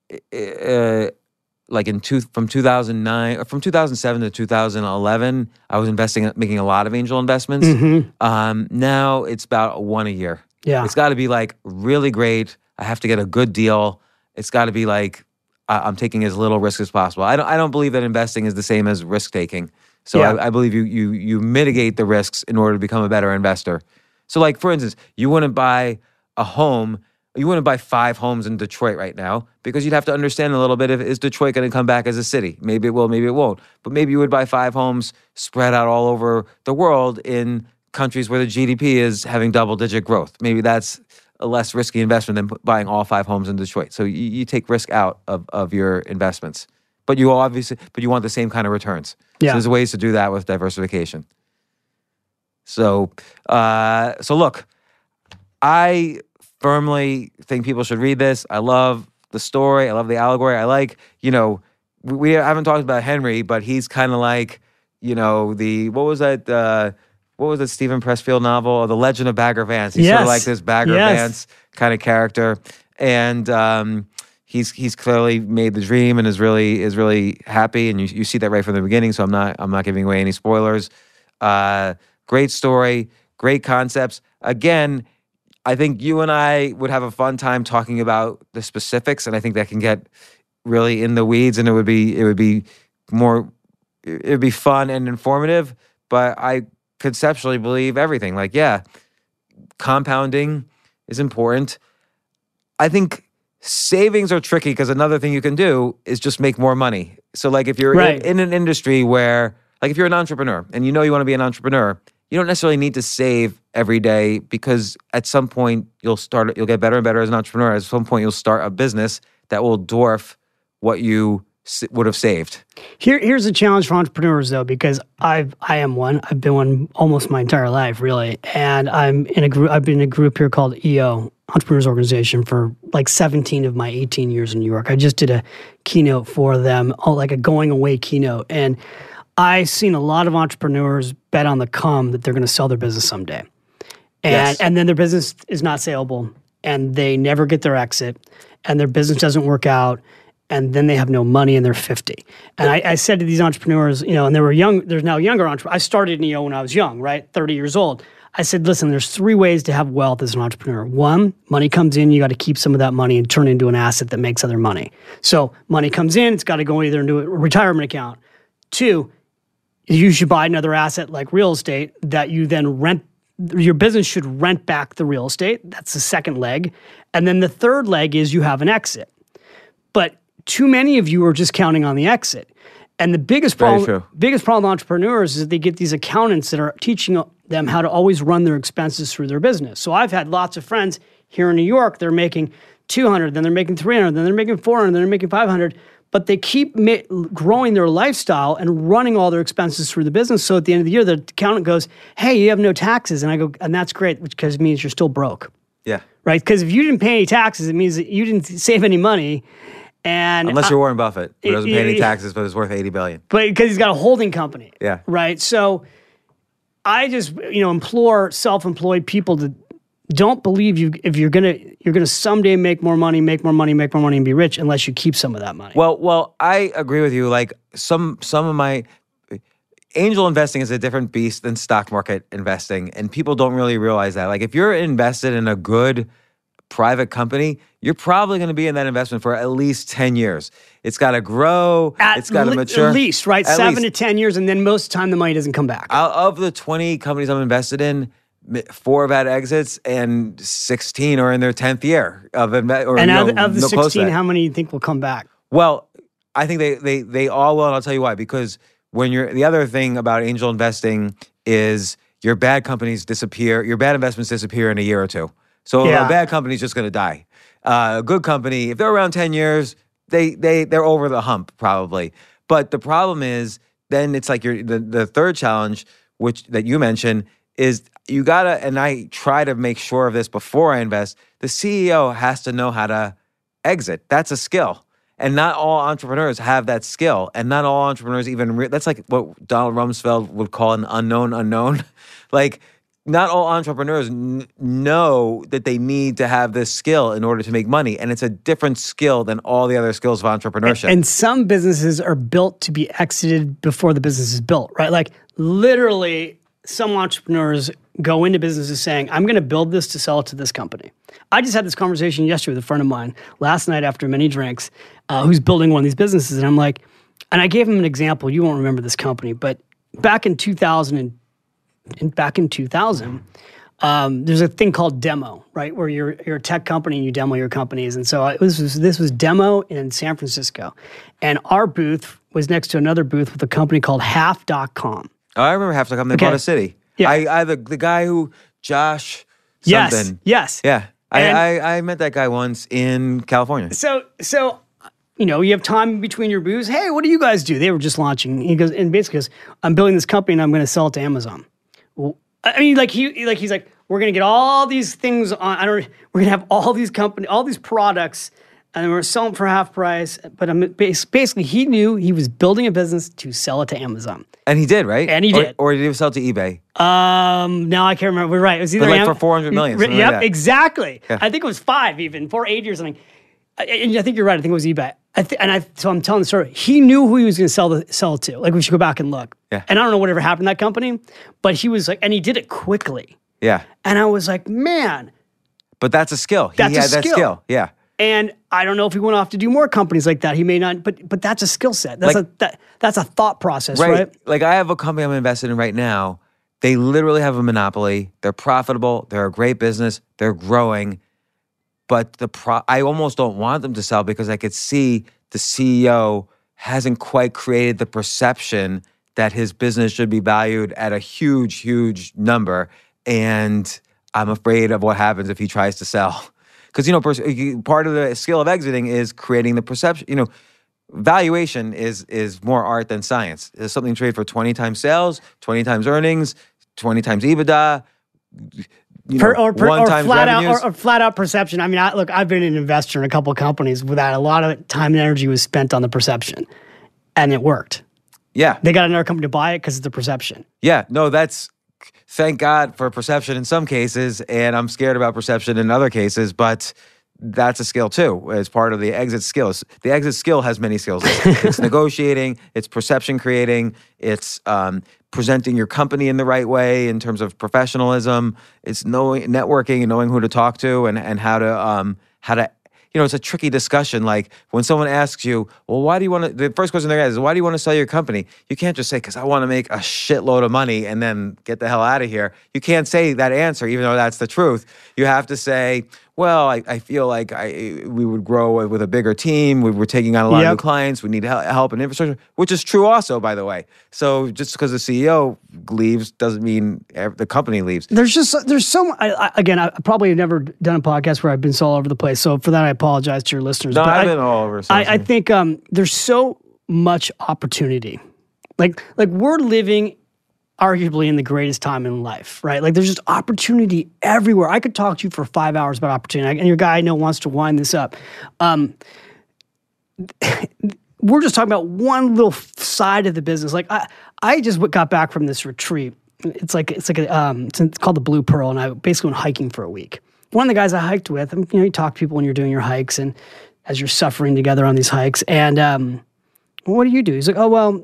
like from 2009 or from 2007 to 2011, I was making a lot of angel investments. Now it's about one a year. Yeah, it's got to be like really great. I have to get a good deal. It's got to be like I'm taking as little risk as possible. I don't believe that investing is the same as risk taking. So I believe you mitigate the risks in order to become a better investor. So like, for instance, you wouldn't buy a home. You wouldn't buy 5 homes in Detroit right now because you'd have to understand a little bit is Detroit going to come back as a city? Maybe it will, maybe it won't. But maybe you would buy 5 homes spread out all over the world in countries where the GDP is having double-digit growth. Maybe that's a less risky investment than buying all 5 homes in Detroit. So you take risk out of your investments, but you want the same kind of returns. Yeah. So there's ways to do that with diversification. So look, I firmly think people should read this. I love the story. I love the allegory. I like, we haven't talked about Henry, but he's kind of like, what was that Stephen Pressfield novel, The Legend of Bagger Vance? He's sort of like this Bagger Vance kind of character. And he's clearly made the dream and is really happy. And you see that right from the beginning. So I'm not giving away any spoilers. Great story, great concepts. Again, I think you and I would have a fun time talking about the specifics, and I think that can get really in the weeds, and it would be fun and informative. But I conceptually believe everything. Like, yeah, compounding is important. I think savings are tricky because another thing you can do is just make more money. So, like, if you're in an industry where, like, if you're an entrepreneur and you want to be an entrepreneur, you don't necessarily need to save every day, because at some point you'll get better and better as an entrepreneur. At some point you'll start a business that will dwarf what you would have saved. Here's a challenge for entrepreneurs, though, because I am one. I've been one almost my entire life, really. And I've been in a group here called EO, Entrepreneurs Organization, for like 17 of my 18 years in New York. I just did a keynote for them, like a going away keynote. And I've seen a lot of entrepreneurs bet on the come that they're going to sell their business someday. And then their business is not saleable, and they never get their exit, and their business doesn't work out, and then they have no money and they're 50. And I said to these entrepreneurs, and they were young, there's now younger entrepreneurs. I started in EO when I was young, right? 30 years old. I said, listen, there's 3 ways to have wealth as an entrepreneur. 1, money comes in, you got to keep some of that money and turn it into an asset that makes other money. So money comes in, it's got to go either into a retirement account. 2, you should buy another asset like real estate that you then rent. Your business should rent back the real estate. That's the second leg. And then the third leg is you have an exit. But too many of you are just counting on the exit. And the biggest problem with entrepreneurs is that they get these accountants that are teaching them how to always run their expenses through their business. So I've had lots of friends here in New York, they're making 200, then they're making 300, then they're making 400, then they're making 500. But they keep growing their lifestyle and running all their expenses through the business. So at the end of the year, the accountant goes, hey, you have no taxes. And I go, and that's great, because it means you're still broke. Yeah. Right? Because if you didn't pay any taxes, it means that you didn't save any money. And unless you're Warren Buffett, who doesn't pay any taxes, but is worth $80 billion. But because he's got a holding company. Yeah. Right? So I just, implore self-employed people to don't believe if you're gonna someday make more money, and be rich unless you keep some of that money. Well, I agree with you. Like some of my angel investing is a different beast than stock market investing, and people don't really realize that. Like if you're invested in a good private company, you're probably going to be in that investment for at least 10 years. It's got to grow. It's got to mature. At least, right? 7 to 10 years, and then most of the time the money doesn't come back. Out of the 20 companies I'm invested in, 4 have had exits, and 16 are in their 10th year of investment. And of the 16, how many do you think will come back? Well, I think they all will, and I'll tell you why. Because the other thing about angel investing is your bad companies disappear, your bad investments disappear in a year or 2. So a bad company is just going to die. A good company, if they're around 10 years, they're over the hump probably. But the problem is, then it's like the third challenge, that you mentioned, is you gotta, and I try to make sure of this before I invest, the CEO has to know how to exit. That's a skill. And not all entrepreneurs have that skill. And not all entrepreneurs that's like what Donald Rumsfeld would call an unknown. Like, not all entrepreneurs know that they need to have this skill in order to make money. And it's a different skill than all the other skills of entrepreneurship. And some businesses are built to be exited before the business is built, right? Like literally, some entrepreneurs go into businesses saying, I'm going to build this to sell it to this company. I just had this conversation yesterday with a friend of mine last night after many drinks, who's building one of these businesses. And I'm like, and I gave him an example. You won't remember this company, but back in 2000, there's a thing called demo, right? Where you're a tech company and you demo your companies. And so this was demo in San Francisco. And our booth was next to another booth with a company called Half.com. Oh, I remember Half.com. They bought a city. Yeah. The guy who, Josh something. Yes. Yeah. I met that guy once in California. So you have time in between your booths. Hey, what do you guys do? They were just launching. He goes, and basically goes, I'm building this company and I'm going to sell it to Amazon. Well, I mean, he's like, we're going to get all these things on. We're going to have all these products, and we're selling for half price. But basically, he knew he was building a business to sell it to Amazon. And he did, right? And he did. Or did he sell it to eBay? Now I can't remember. We're right. It was either for $400 million. Yep, like that. Exactly. Yeah. I think it was 5 even, 4, 8 years something. And I think you're right. I think it was eBay. So I'm telling the story. He knew who he was going to sell it to. Like, we should go back and look. Yeah. And I don't know whatever happened to that company, but he was like, and he did it quickly. Yeah. And I was like, man. But that's a skill. That's a skill. That skill. Yeah. And I don't know if he went off to do more companies like that. He may not, but that's a skill set. That's a thought process, right? Like, I have a company I'm invested in right now. They literally have a monopoly. They're profitable. They're a great business. They're growing. But I almost don't want them to sell because I could see the CEO hasn't quite created the perception that his business should be valued at a huge, huge number. And I'm afraid of what happens if he tries to sell. Because, part of the skill of exiting is creating the perception. Valuation is more art than science. There's something to trade for 20 times sales, 20 times earnings, 20 times EBITDA, or flat out perception. I mean, I've been an investor in a couple of companies where a lot of time and energy was spent on the perception, and it worked. Yeah. They got another company to buy it because it's the perception. Yeah. No, thank God for perception in some cases, and I'm scared about perception in other cases, but that's a skill too. It's part of the exit skills. The exit skill has many skills. It's negotiating, it's perception creating, it's presenting your company in the right way in terms of professionalism. It's networking and knowing who to talk to and how to it's a tricky discussion. Like when someone asks you, well, why do you want to, the first question they're asking is, why do you want to sell your company? You can't just say, because I want to make a shitload of money and then get the hell out of here. You can't say that answer, even though that's the truth. You have to say, well, I feel like we would grow with a bigger team. We're taking on a lot of new clients. We need help and infrastructure, which is true also, by the way. So just because the CEO leaves doesn't mean the company leaves. There's so I probably have never done a podcast where I've been so all over the place. So for that, I apologize to your listeners. No, I've been all over. I think there's so much opportunity. Like we're living arguably in the greatest time in life, right? Like there's just opportunity everywhere. I could talk to you for 5 hours about opportunity, and your guy I know wants to wind this up. We're just talking about one little side of the business. Like I just got back from this retreat. It's called the Blue Pearl, and I basically went hiking for a week. One of the guys I hiked with, you talk to people when you're doing your hikes and as you're suffering together on these hikes. And what do you do? He's like, oh, well,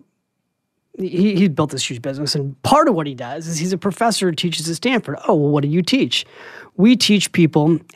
he built this huge business, and part of what he does is he's a professor who teaches at Stanford. Oh, well, what do you teach? We teach these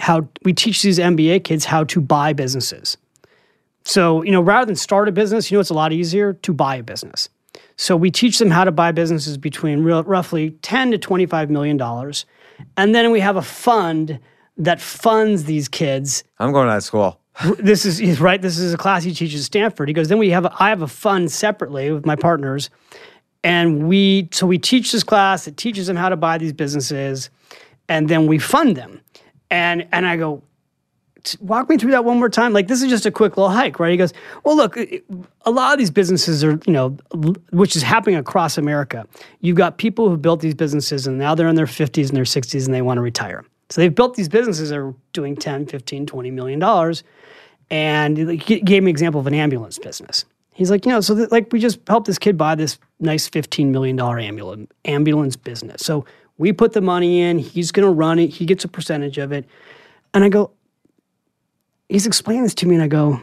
MBA kids how to buy businesses. So, rather than start a business, it's a lot easier to buy a business. So we teach them how to buy businesses between roughly $10 to $25 million. And then we have a fund that funds these kids. I'm going to that school. This is right. This is a class he teaches at Stanford. He goes, then I have a fund separately with my partners. And we teach this class that teaches them how to buy these businesses. And then we fund them. And I go, walk me through that one more time. Like, this is just a quick little hike, right? He goes, well, look, a lot of these businesses are, which is happening across America. You've got people who built these businesses and now they're in their 50s and their 60s and they want to retire. So they've built these businesses that are doing $10, $15, $20 million. And he gave me an example of an ambulance business. He's like, we just helped this kid buy this nice $15 million ambulance business. So we put the money in, he's going to run it, he gets a percentage of it. And I go, he's explaining this to me, and I go,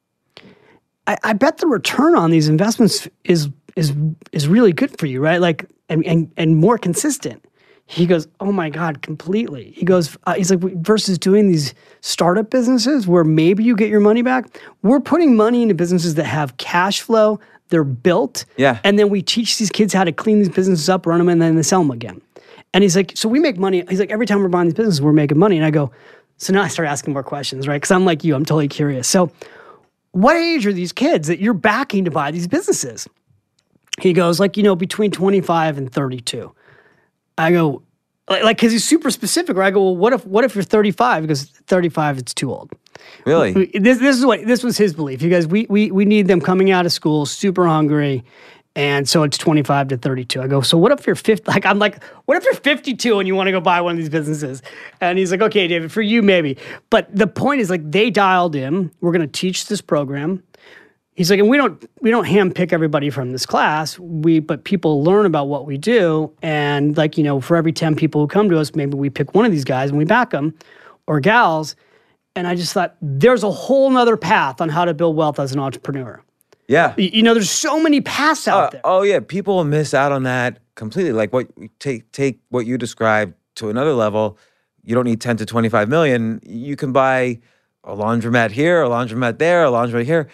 I bet the return on these investments is really good for you, right? Like, and more consistent. He goes, oh my God, completely. He goes, he's like, versus doing these startup businesses where maybe you get your money back, we're putting money into businesses that have cash flow, they're built, and then we teach these kids how to clean these businesses up, run them, and then they sell them again. And he's like, so we make money. He's like, every time we're buying these businesses, we're making money. And I go, so now I start asking more questions, right? Because I'm like you, I'm totally curious. So what age are these kids that you're backing to buy these businesses? He goes, between 25 and 32. I go, Like, because he's super specific. Where I go, well, what if you're 35? Because 35, it's too old. Really? This was his belief. You guys, we need them coming out of school super hungry, and so it's 25 to 32. I go, so what if you're 50? Like, I'm like, what if you're 52 and you want to go buy one of these businesses? And he's like, okay, David, for you maybe. But the point is, like, they dialed in. We're going to teach this program. He's like, and we don't handpick everybody from this class. But people learn about what we do, and like, you know, for every 10 people who come to us, maybe we pick one of these guys and we back them or gals. And I just thought, there's a whole nother path on how to build wealth as an entrepreneur. Yeah. You know, there's so many paths out there. Oh yeah, people miss out on that completely. Like what take what you described to another level. You don't need 10 to 25 million. You can buy a laundromat here, a laundromat there, a laundromat here.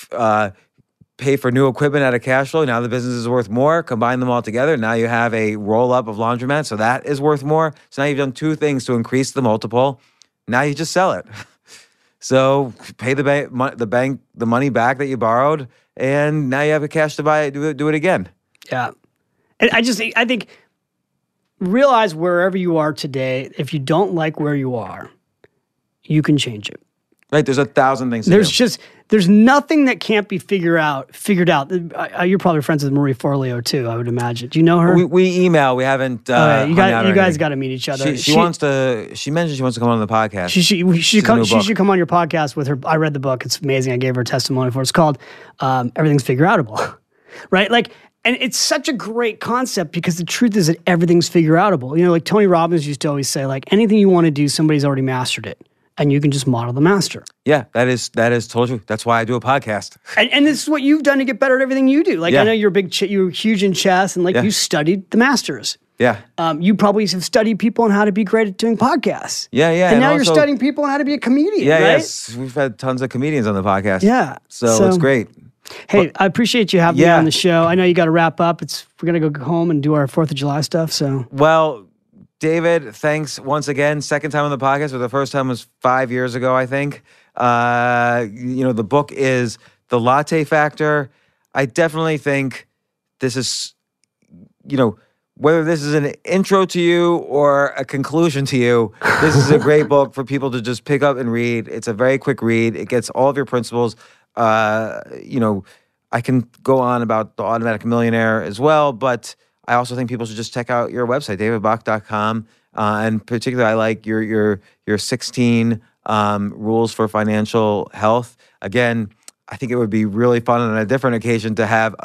Pay for new equipment out of cash flow. Now the business is worth more. Combine them all together. Now you have a roll up of laundromats, so that is worth more. So now you've done two things to increase the multiple. Now you just sell it. So pay the money back that you borrowed, and now you have the cash to buy it, do it again. Yeah. And I think realize wherever you are today, if you don't like where you are, you can change it. Right, there's 1,000 things to do. There's nothing that can't be figured out. You're probably friends with Marie Forleo too, I would imagine. Do you know her? We email. We haven't. You guys got to meet each other. She wants to. She mentioned she wants to come on the podcast. She should come on your podcast with her. I read the book. It's amazing. I gave her a testimony for it. It's called Everything's Figure-Outable, right? Like, and it's such a great concept because the truth is that everything's figure-outable. You know, like Tony Robbins used to always say, like, anything you want to do, somebody's already mastered it. And you can just model the master. Yeah, that is told you. That's why I do a podcast. And this is what you've done to get better at everything you do. Like, yeah. I know you're you're huge in chess, and like you studied the masters. Yeah. You probably have studied people on how to be great at doing podcasts. Yeah. And now you're studying people on how to be a comedian. Yeah, right? Yes. We've had tons of comedians on the podcast. Yeah. So it's great. Hey, I appreciate you having me on the show. I know you got to wrap up. We're gonna go home and do our 4th of July stuff. So David, thanks once again. Second time on the podcast, but the first time was 5 years ago, I think. The book is The Latte Factor. I definitely think this is, whether this is an intro to you or a conclusion to you, this is a great book for people to just pick up and read. It's a very quick read. It gets all of your principles. I can go on about The Automatic Millionaire as well, but I also think people should just check out your website, davidbach.com. And particularly, I like your 16 rules for financial health. Again, I think it would be really fun on a different occasion to have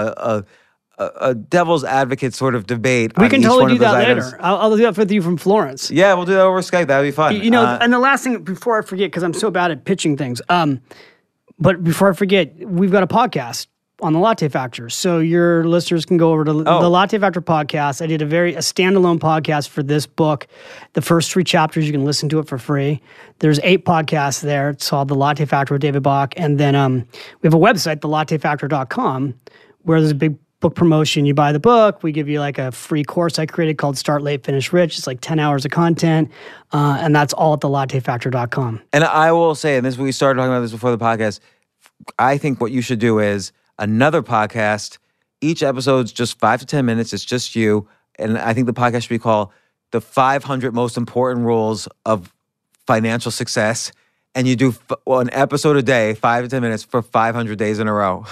a devil's advocate sort of debate. We can totally do that later. I'll do that with you from Florence. Yeah, we'll do that over Skype. That would be fun. And the last thing, before I forget, because I'm so bad at pitching things, but before I forget, we've got a podcast on the Latte Factor. So your listeners can go over to the Latte Factor podcast. I did a standalone podcast for this book. The first 3 chapters, you can listen to it for free. There's 8 podcasts there. It's called The Latte Factor with David Bach. And then we have a website, thelattefactor.com, where there's a big book promotion. You buy the book. We give you like a free course I created called Start Late, Finish Rich. It's like 10 hours of content. And that's all at thelattefactor.com. And I will say, and we started talking about this before the podcast, I think what you should do is another podcast. Each episode's just 5 to 10 minutes. It's just you. And I think the podcast should be called The 500 Most Important Rules of Financial Success. And you do an episode a day, 5 to 10 minutes for 500 days in a row.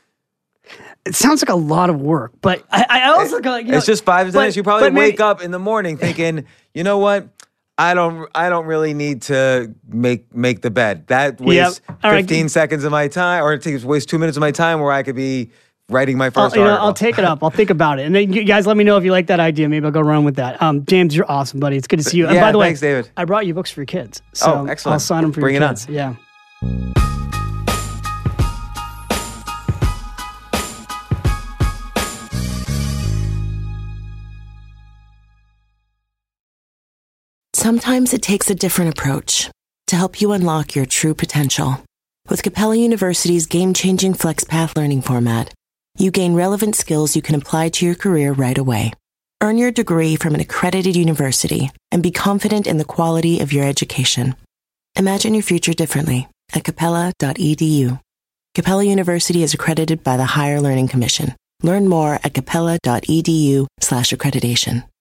It sounds like a lot of work, but I also go like, it's just 5 to 10 minutes. You probably wake up in the morning thinking, you know what? I don't really need to make the bed. That wastes 15 seconds of my time, or it wastes 2 minutes of my time where I could be writing my first article. I'll take it up. I'll think about it. And then you guys let me know if you like that idea. Maybe I'll go run with that. James, you're awesome, buddy. It's good to see you. And by the way, thanks, David. I brought you books for your kids. So excellent. I'll sign them for your kids. Bring it on. Yeah. Sometimes it takes a different approach to help you unlock your true potential. With Capella University's game-changing FlexPath learning format, you gain relevant skills you can apply to your career right away. Earn your degree from an accredited university and be confident in the quality of your education. Imagine your future differently at capella.edu. Capella University is accredited by the Higher Learning Commission. Learn more at capella.edu/accreditation.